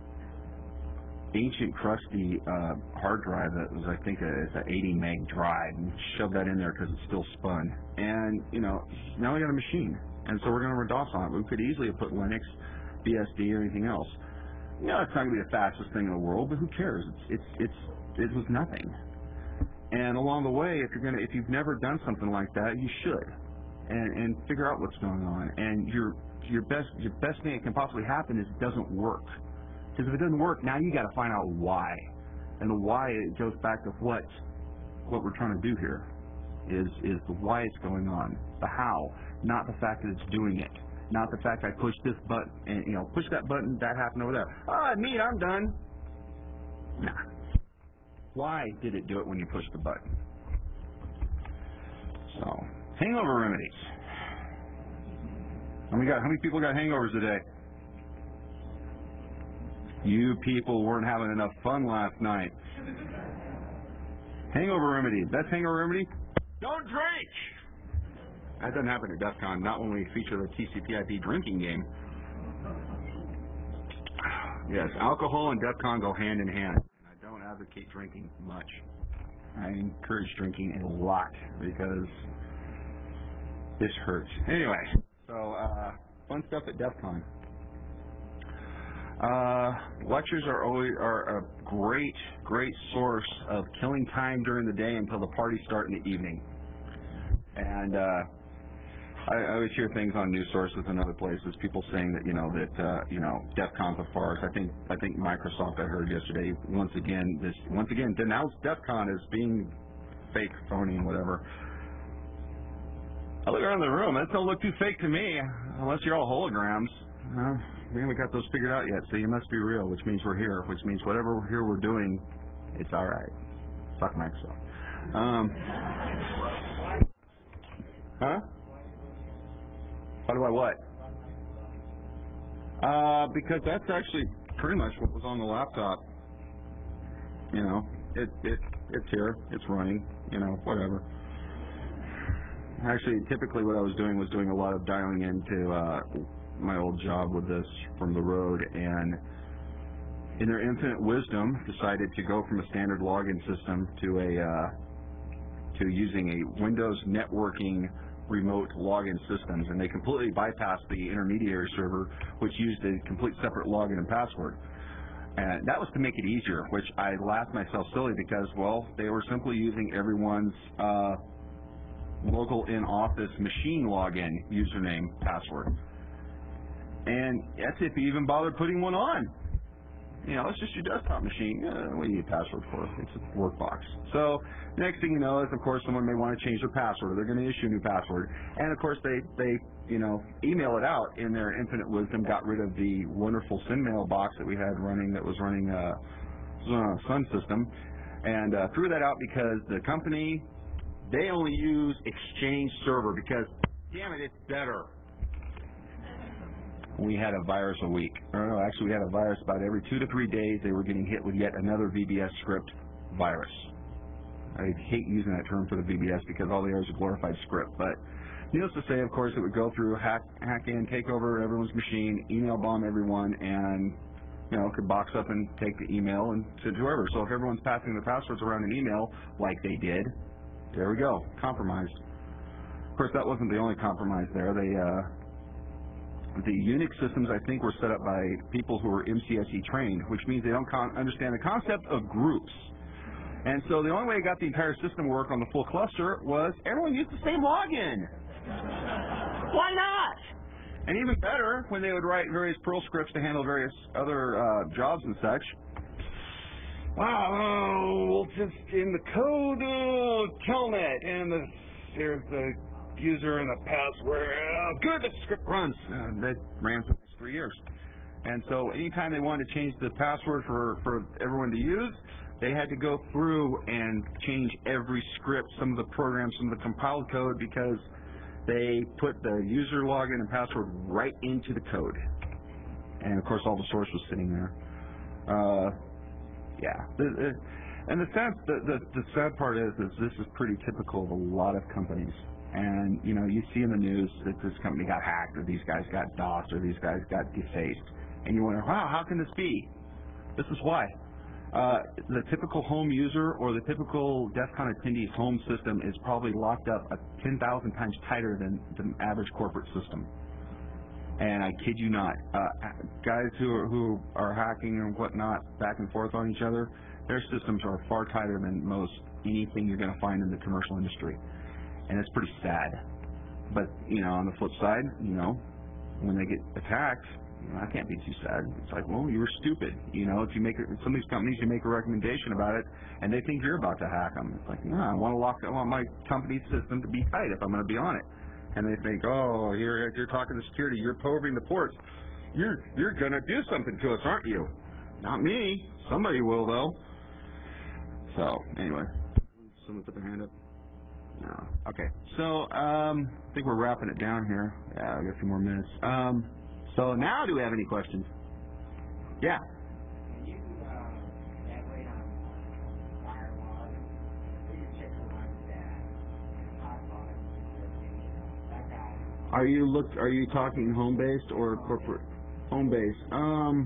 ancient, crusty uh, hard drive that was, I think, a, it's an eighty meg drive, and shoved that in there because it still spun. And, you know, now we got a machine. And so we're going to run DOS on it. We could easily have put Linux, B S D, or anything else. You know, it's not going to be the fastest thing in the world, but who cares? It's it's it's it was nothing. And along the way, if you're gonna if you've never done something like that, you should, and and figure out what's going on. And your your best your best thing that can possibly happen is it doesn't work. Because if it doesn't work, now you got to find out why. And the why, it goes back to what what we're trying to do here is is the why it's going on, the how, not the fact that it's doing it. Not the fact I pushed this button and, you know, push that button, that happened over there. Oh, neat, I'm done. Nah. Why did it do it when you pushed the button? So, hangover remedies. How many, got, how many people got hangovers today? You people weren't having enough fun last night. Hangover remedy. Best hangover remedy? Don't drink! That doesn't happen at DEF CON, not when we feature the T C P I P drinking game. Yes, alcohol and DEF CON go hand in hand. I don't advocate drinking much. I encourage drinking a lot, because This hurts. Anyway, so uh, fun stuff at DEF CON. Uh, lectures are always are a great, great source of killing time during the day until the parties start in the evening. And uh, I, I always hear things on news sources and other places, people saying that you know that uh, you know DEF CON's a farce. I think I think Microsoft, I heard yesterday, once again this once again denounced DEF CON as being fake, phony, and whatever. I look around the room, that don't look too fake to me, unless you're all holograms. Uh, we haven't got those figured out yet, so you must be real, which means we're here, which means whatever we're here we're doing, it's all right. Fuck Microsoft. Um, huh? How do I what? Uh, because that's actually pretty much what was on the laptop. You know, it it it's here, it's running, you know, whatever. Actually, typically what I was doing was doing a lot of dialing into uh, my old job with this from the road, and in their infinite wisdom, decided to go from a standard login system to a uh, to using a Windows networking remote login systems, and they completely bypassed the intermediary server, which used a complete separate login and password. And that was to make it easier, which I laughed myself silly because, well, they were simply using everyone's uh, local in-office machine login username password. And that's if you even bothered putting one on. You know, it's just your desktop machine. Uh, what do you need a password for? It's a work box. So next thing you know is, of course, someone may want to change their password, or they're going to issue a new password. And, of course, they, they, you know, email it out in their infinite wisdom, got rid of the wonderful SynMail box that we had running that was running uh, Sun System, and uh, threw that out because the company, they only use Exchange Server because, damn it, it's better. We had a virus a week. Or no, actually we had a virus about every two to three days. They were getting hit with yet another V B S script virus. I hate using that term for the V B S because all they are is a glorified script. But needless to say, of course, it would go through, hack, hack in, take over everyone's machine, email bomb everyone, and you know, could box up and take the email and send to whoever. So if everyone's passing their passwords around an email like they did, there we go, compromised. Of course, that wasn't the only compromise there. They uh, The Unix systems, I think, were set up by people who were M C S E trained, which means they don't con understand the concept of groups. And so the only way it got the entire system to work on the full cluster was everyone used the same login. Why not? And even better, when they would write various Perl scripts to handle various other uh, jobs and such, wow, we'll just in the code, uh, telnet, and the, there's the user and the password. Oh, good, the script runs. Uh, that ran for three years. And so anytime they wanted to change the password for, for everyone to use, they had to go through and change every script, some of the programs, some of the compiled code, because they put the user login and password right into the code. And, of course, all the source was sitting there. Uh, yeah. The, the, and the sad, the, the, the sad part is, is this is pretty typical of a lot of companies. And, you know, you see in the news that this company got hacked, or these guys got DOSed, or these guys got defaced. And you wonder, wow, how can this be? This is why. Uh, the typical home user or the typical DEF CON attendee's home system is probably locked up ten thousand times tighter than the average corporate system. And I kid you not, uh, guys who are, who are hacking and whatnot back and forth on each other, their systems are far tighter than most anything you're going to find in the commercial industry. And it's pretty sad. But, you know, on the flip side, you know, when they get attacked, you know, I can't be too sad. It's like, well, you were stupid. You know, if you make it, some of these companies, you make a recommendation about it, and they think you're about to hack them. It's like, no, I want to lock, I want my company's system to be tight if I'm going to be on it. And they think, oh, you're you're talking to security, you're probing the ports. You're you're going to do something to us, aren't you? Not me. Somebody will, though. So, anyway, someone put their hand up. No. Okay. So, um, I think we're wrapping it down here. Yeah, I got a few more minutes. Um, so now, do we have any questions? Yeah. Can you uh, elaborate on firewall? We just check the ones that hotspot that guy. Are you look? Are you talking home based or corporate? Home based. Um.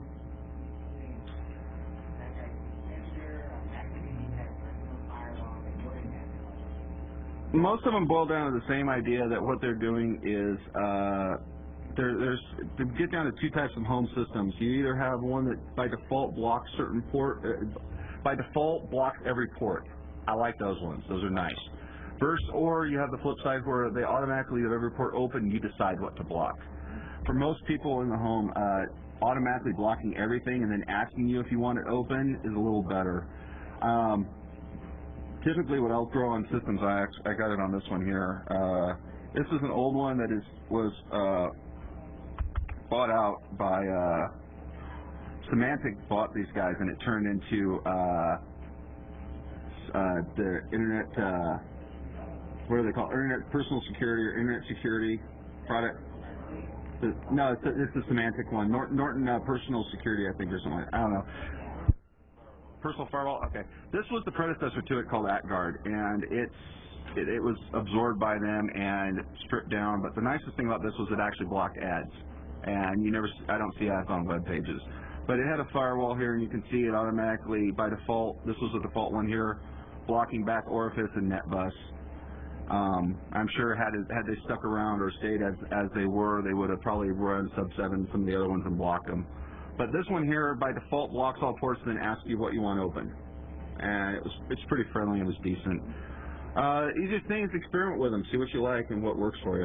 most of them boil down to the same idea that what they're doing is uh, there, there's to get down to two types of home systems. You either have one that by default blocks certain port, uh, by default blocks every port. I like those ones. Those are nice. First, or you have the flip side where they automatically leave every port open. You decide what to block. For most people in the home, uh, automatically blocking everything and then asking you if you want it open is a little better. Um, typically, what I'll throw on systems, I actually, I got it on this one here. Uh, this is an old one that is was uh, bought out by uh, Symantec. Bought these guys, and it turned into uh, uh, the internet. Uh, what do they call it? Internet personal security or internet security product? The, no, it's, a, it's the Symantec one. Norton, Norton uh, Personal Security, I think, or something. I don't know. Personal firewall. Okay. This was the predecessor to it, called AtGuard, and it's it, it was absorbed by them and stripped down. But the nicest thing about this was it actually blocked ads, and you never. I don't see ads on web pages. But it had a firewall here, and you can see it automatically by default. This was the default one here, blocking back orifice and NetBus. Um, I'm sure had it, had they stuck around or stayed as as they were, they would have probably run sub seven some of the other ones and blocked them. But this one here, by default, blocks all ports and then asks you what you want open. And it was it's pretty friendly. It was decent. Uh, easiest thing is experiment with them, see what you like and what works for you.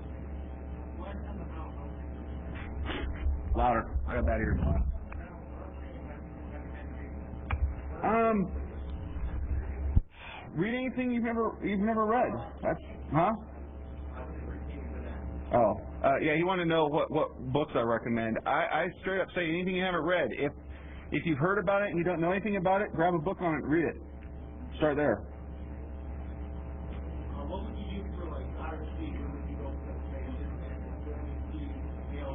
Louder. I got that here. Um, read anything you've never you've never read. That's huh? Oh, uh, yeah. You want to know what what books I recommend? I, I straight up say anything you haven't read. If if you've heard about it and you don't know anything about it, grab a book on it and read it. Start there. Uh, what would you use for like I R C? When would you go to the station and when would you mail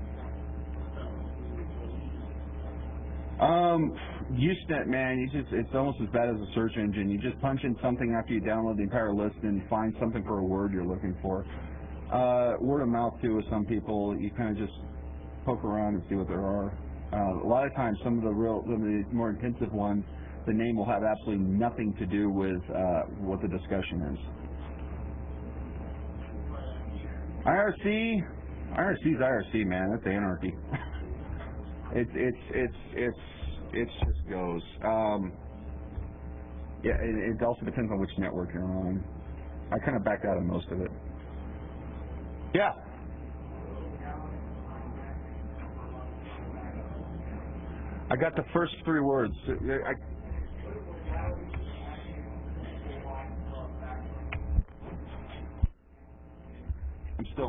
Um, Usenet, man, you just it's almost as bad as a search engine. You just punch in something after you download the entire list and find something for a word you're looking for. Uh, word of mouth too with some people. You kind of just poke around and see what there are. Uh, a lot of times, some of the real, the more intensive ones, the name will have absolutely nothing to do with uh, what the discussion is. I R C, I R C is I R C, man. That's anarchy. it's it's it's it's it just goes. Um, yeah, it, it also depends on which network you're on. I kind of backed out of most of it. Yeah. I got the first three words. I, I'm still.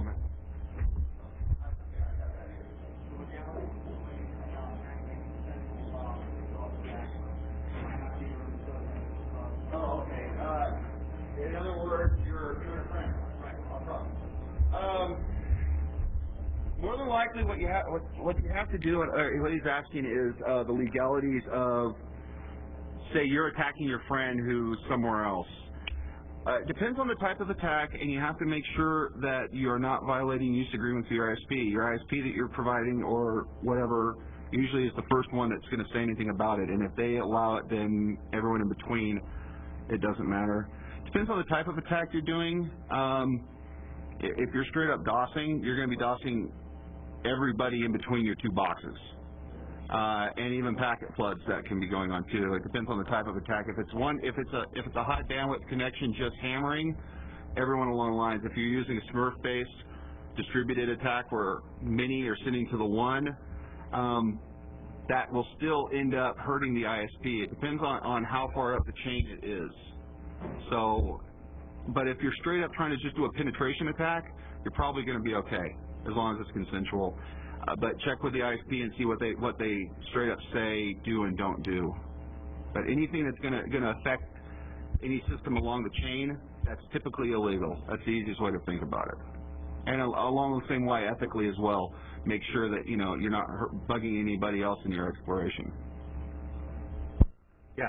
Oh, okay. Uh, in other words, you're doing a friend. Right. No problem. Um, more than likely, what you have what, what you have to do, and uh, what he's asking is uh, the legalities of, say, you're attacking your friend who's somewhere else. Uh, it depends on the type of attack, and you have to make sure that you're not violating use agreements with your I S P. Your I S P that you're providing or whatever usually is the first one that's going to say anything about it, and if they allow it, then everyone in between, it doesn't matter. Depends on the type of attack you're doing. Um, if you're straight up DOSing, you're going to be DOSing everybody in between your two boxes. Uh, and even packet floods that can be going on too. It depends on the type of attack. If it's one, if it's a, if it's a high bandwidth connection, just hammering everyone along the lines. If you're using a Smurf-based distributed attack where many are sending to the one, um, that will still end up hurting the I S P. It depends on on how far up the chain it is. So, but if you're straight up trying to just do a penetration attack, you're probably going to be okay as long as it's consensual. Uh, but check with the I S P and see what they what they straight up say, do, and don't do. But anything that's going to going to affect any system along the chain, that's typically illegal. That's the easiest way to think about it. And al along the same way, ethically as well, make sure that you know you're not hurt, bugging anybody else in your exploration. Yeah.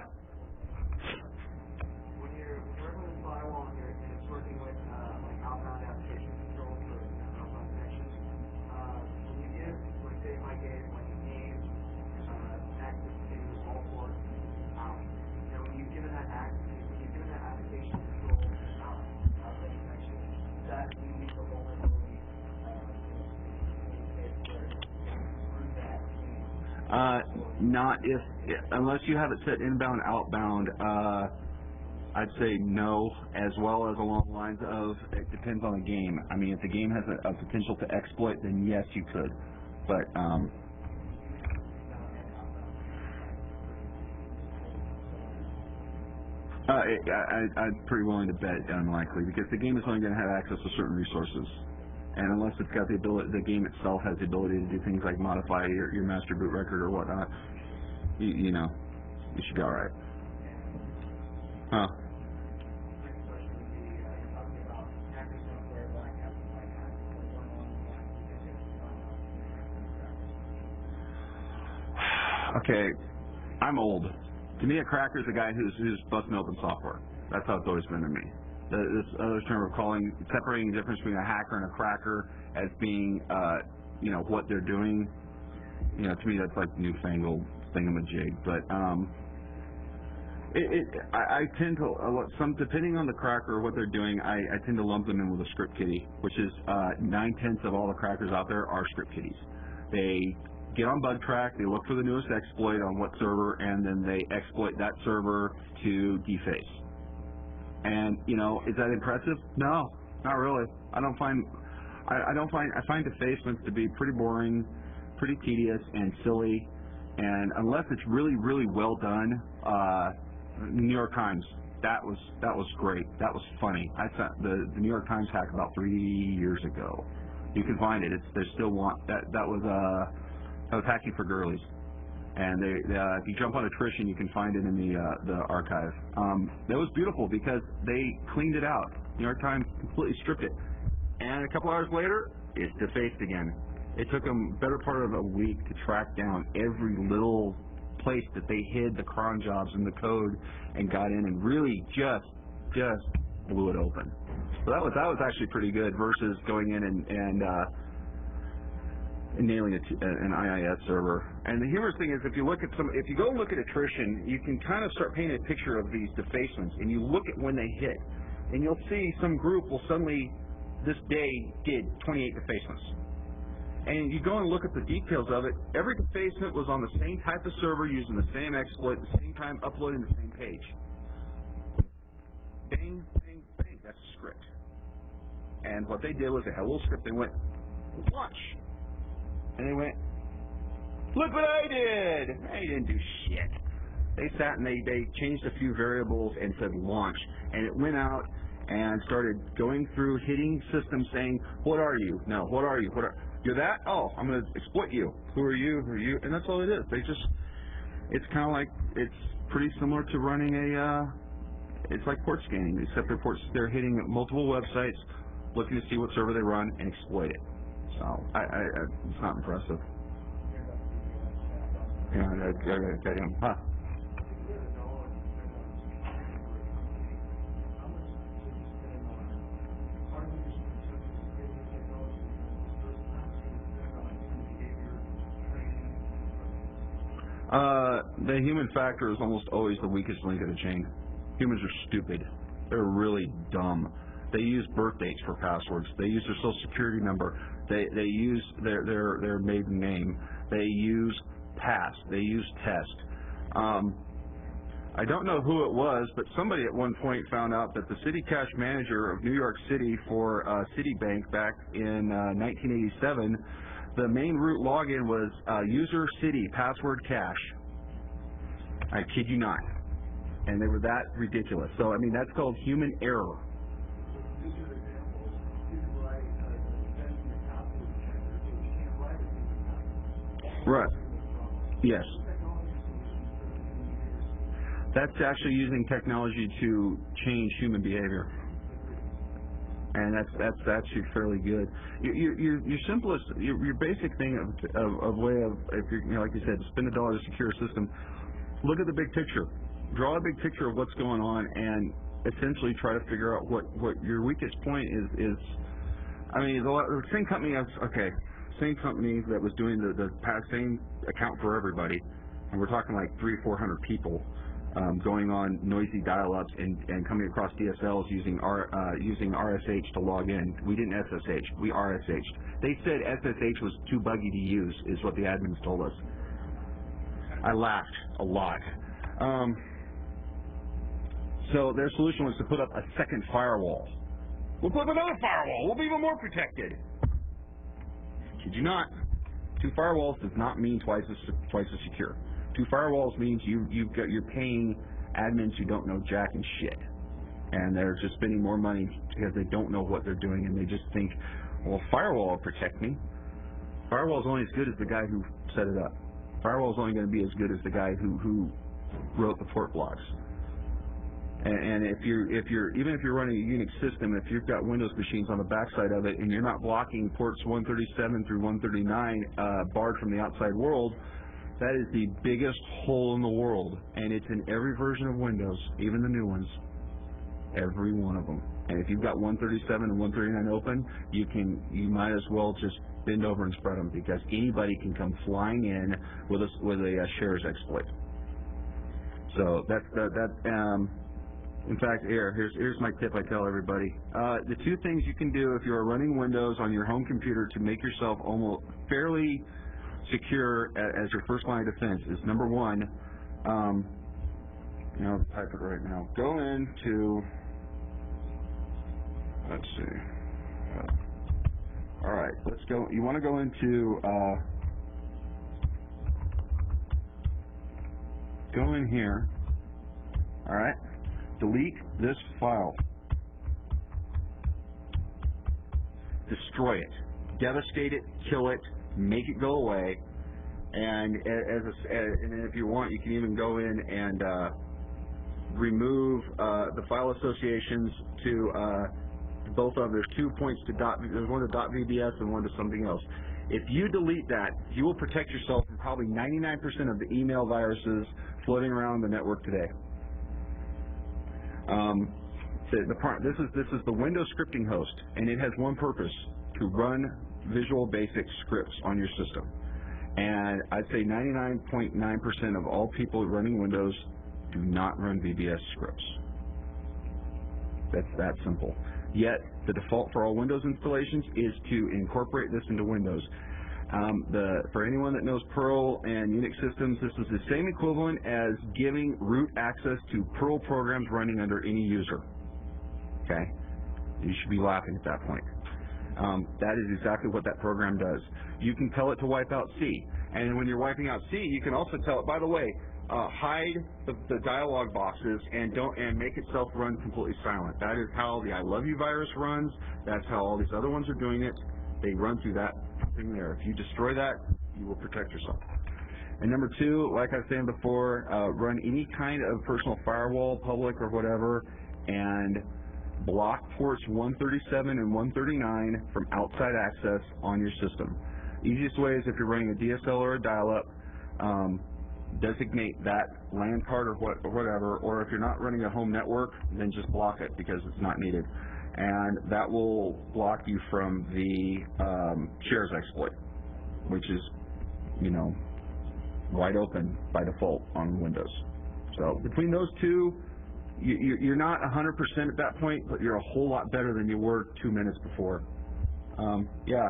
When you're working with firewall and, and it's working with uh, like outbound application control for outbound connections, uh, when you give, like say if I gave like a name, uh, access to all ports out, you know, when you've given that access, when you've given that application control out, Uh, not if, unless you have it set inbound, outbound, uh, I'd say no, as well as along the lines of, it depends on the game. I mean, if the game has a, a potential to exploit, then yes, you could. But, um, uh, I, I, I'm pretty willing to bet unlikely, because the game is only going to have access to certain resources. And unless it's got the ability, the game itself has the ability to do things like modify your, your master boot record or whatnot, you, you know, you should be alright. Huh. Second question would be, uh, you're talking about hacker software, black hat, white hat, what's going on in that? Because it's not on the Okay, I'm old. To me, a cracker is a guy who's who's busting open software. That's how it's always been to me. The, this other term of calling, separating the difference between a hacker and a cracker as being, uh, you know, what they're doing. You know, to me, that's like newfangled thingamajig. But um, it, it, I, I tend to, uh, some depending on the cracker or what they're doing, I, I tend to lump them in with a script kiddie, which is uh, nine tenths of all the crackers out there are script kiddies. They get on BugTrack, they look for the newest exploit on what server, and then they exploit that server to deface. And, you know, is that impressive? No, not really. I don't find, I, I don't find, I find defacements to be pretty boring, pretty tedious and silly, and unless it's really, really well done, uh, New York Times, that was, that was great. That was funny. I sent the, the New York Times hack about three years ago. You can find it. It's, they still want, that, that was, uh, that was hacking for girlies. And they, uh, if you jump on attrition, you can find it in the uh, the archive. Um, that was beautiful because they cleaned it out. New York Times completely stripped it, and a couple hours later, it's defaced again. It took them better part of a week to track down every little place that they hid the cron jobs in the code and got in and really just just blew it open. So that was that was actually pretty good versus going in and and uh, and nailing a t an I I S server. And the humorous thing is, if you look at some, if you go look at attrition, you can kind of start painting a picture of these defacements, and you look at when they hit, and you'll see some group will suddenly, this day, did twenty-eight defacements. And you go and look at the details of it, every defacement was on the same type of server, using the same exploit, the same time, uploading the same page. Bang, bang, bang, that's a script. And what they did was they had a little script, they went, watch. And they went, look what I did! They didn't do shit. They sat and they, they changed a few variables and said launch. And it went out and started going through, hitting systems saying, what are you? No, what are you? What are you're that? Oh, I'm going to exploit you. Who are you? Who are you? And that's all it is. They just, it's kind of like, it's pretty similar to running a, uh, it's like port scanning, except they're, ports, they're hitting multiple websites, looking to see what server they run and exploit it. So, I, I, I, it's not impressive. Yeah, I, I, I, I, huh? Uh, the human factor is almost always the weakest link in the chain. Humans are stupid. They're really dumb. They use birth dates for passwords. They use their social security number. They they use their their their maiden name. They use pass. They use test. Um, I don't know who it was, but somebody at one point found out that the city cash manager of New York City for uh, Citibank back in uh, nineteen eighty-seven, the main root login was uh, user city password cache. I kid you not. And they were that ridiculous. So, I mean, that's called human error. Right. Yes. That's actually using technology to change human behavior. And that's that's actually fairly good. Your your, your simplest, your, your basic thing of, of, of way of, if you're, you know, like you said, spend a dollar to secure a system. Look at the big picture. Draw a big picture of what's going on, and essentially try to figure out what what your weakest point is. Is I mean, the, the same company as okay, same company that was doing the the same account for everybody, and we're talking like three four hundred people. Um, going on noisy dial-ups and, and coming across D S Ls using R, uh, using R S H to log in. We didn't S S H. We R S H'd. They said S S H was too buggy to use, is what the admins told us. I laughed a lot. Um, so their solution was to put up a second firewall. We'll put up another firewall. We'll be even more protected. Kid you not. Two firewalls does not mean twice as twice as secure. Two firewalls means you you've got you're paying admins who don't know jack and shit, and they're just spending more money because they don't know what they're doing, and they just think, well, firewall will protect me. Firewall is only as good as the guy who set it up. Firewall is only going to be as good as the guy who who wrote the port blocks. And, and if you're if you're even if you're running a Unix system, if you've got Windows machines on the backside of it, and you're not blocking ports one thirty-seven through one thirty-nine uh, barred from the outside world, that is the biggest hole in the world, and it's in every version of Windows, even the new ones, every one of them. And if you've got one thirty-seven and one thirty-nine open, you can you might as well just bend over and spread them, because anybody can come flying in with a with a uh, shares exploit. So that's that. that um, in fact, here here's here's my tip I tell everybody. Uh, the two things you can do if you are running Windows on your home computer to make yourself almost fairly secure as your first line of defense is, number one, um, you know, I'll type it right now. Go into, let's see. Uh, all right, let's go. You want to go into, uh, go in here. All right, delete this file. Destroy it. Devastate it. Kill it. Make it go away, and as a, and if you want, you can even go in and uh, remove uh, the file associations to uh, both of. There's two points to dot. There's one to .vbs and one to something else. If you delete that, you will protect yourself from probably ninety-nine percent of the email viruses floating around the network today. Um, the, the part, this is this is the Windows scripting host, and it has one purpose: to run Visual Basic scripts on your system. And I'd say ninety-nine point nine percent of all people running Windows do not run V B S scripts. That's that simple. Yet the default for all Windows installations is to incorporate this into Windows. Um, the, for anyone that knows Perl and Unix systems, this is the same equivalent as giving root access to Perl programs running under any user. Okay? You should be laughing at that point. Um, that is exactly what that program does. You can tell it to wipe out C, and when you're wiping out C, you can also tell it, by the way, uh, hide the, the dialog boxes and don't and make itself run completely silent. That is how the I love you virus runs. That's how all these other ones are doing it. They run through that thing there. If you destroy that, you will protect yourself. And number two, like I was saying before, uh, run any kind of personal firewall, public or whatever, and block ports one thirty-seven and one thirty-nine from outside access on your system. Easiest way is if you're running a D S L or a dial-up, um, designate that LAN card or, what, or whatever, or if you're not running a home network, then just block it because it's not needed. And that will block you from the um, shares exploit, which is, you know, wide open by default on Windows. So between those two, You, you're not one hundred percent at that point, but you're a whole lot better than you were two minutes before. Um, yeah.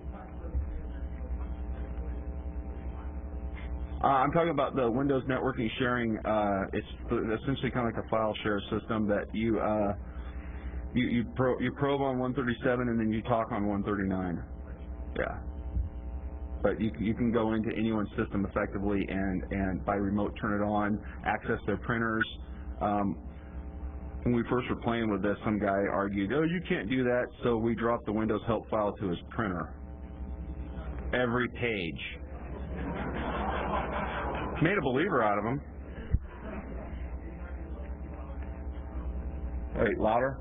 Uh, I'm talking about the Windows networking sharing. Uh, it's essentially kind of like a file share system that you uh, you you, pro, you probe on one thirty-seven and then you talk on one thirty-nine. Yeah. But you you can go into anyone's system effectively and and by remote turn it on, access their printers. Um, When we first were playing with this, some guy argued, oh, you can't do that, so we dropped the Windows help file to his printer. Every page. Made a believer out of him. Wait, louder?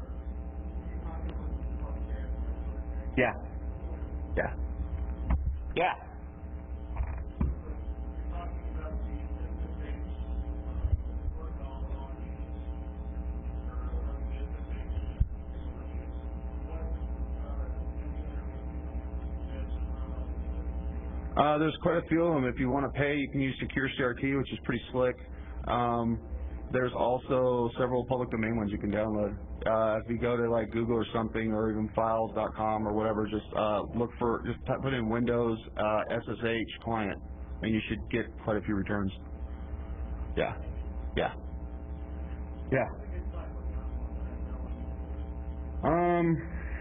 Yeah. Yeah. Yeah. Uh, there's quite a few of them. If you want to pay, you can use Secure C R T, which is pretty slick. Um, there's also several public domain ones you can download. Uh, if you go to like Google or something, or even files dot com or whatever, just uh, look for, just put in Windows uh, S S H client, and you should get quite a few returns. Yeah. Yeah. Yeah. Um,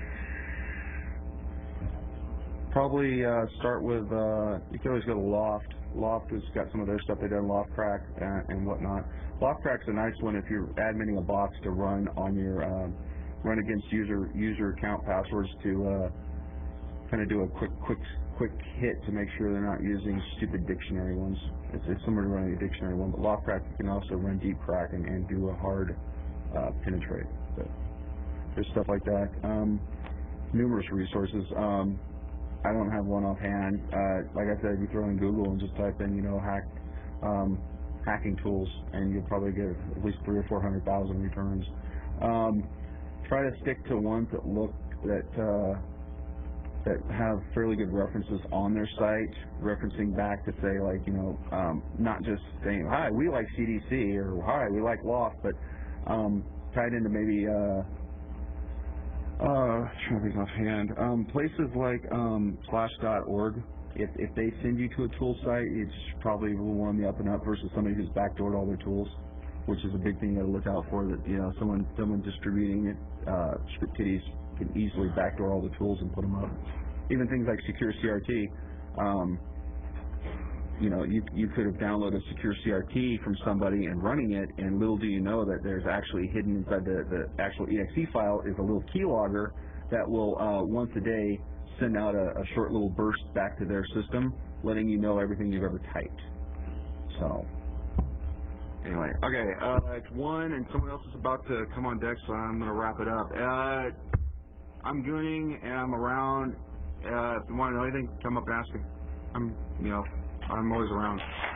probably uh, start with, uh, you can always go to Loft. Loft has got some of their stuff they done, Loftcrack and, and whatnot. Loftcrack's a nice one if you're adminning a box to run on your, uh, run against user user account passwords to uh, kind of do a quick quick quick hit to make sure they're not using stupid dictionary ones. It's, it's similar to running a dictionary one, but Loftcrack you can also run deep crack and, and do a hard uh, penetrate. But there's stuff like that. Um, numerous resources. Um, I don't have one offhand. Uh, like I said, you throw in Google and just type in, you know, hack um, hacking tools, and you'll probably get at least three or four hundred thousand returns. Um, try to stick to ones that look that uh, that have fairly good references on their site, referencing back to say like, you know, um, not just saying, hi, we like C D C or hi, we like Loft, but um, tied into maybe. Uh, Uh, trying to think offhand. Um, places like um, Splash dot org, if if they send you to a tool site, it's probably a little more on the up and up versus somebody who's backdoored all their tools, which is a big thing you got to look out for. That you know, someone someone distributing it, uh, script kiddies can easily backdoor all the tools and put them up. Even things like Secure C R T. Um, you know, you you could have downloaded Secure C R T from somebody and running it, and little do you know that there's actually hidden inside the, the actual E X E file is a little keylogger that will uh, once a day send out a, a short little burst back to their system, letting you know everything you've ever typed. So, anyway, okay, uh, it's one, and someone else is about to come on deck, so I'm going to wrap it up. Uh, I'm gooning, and I'm around. Uh, if you want to know anything, come up and ask me. I'm, you know, I'm always around.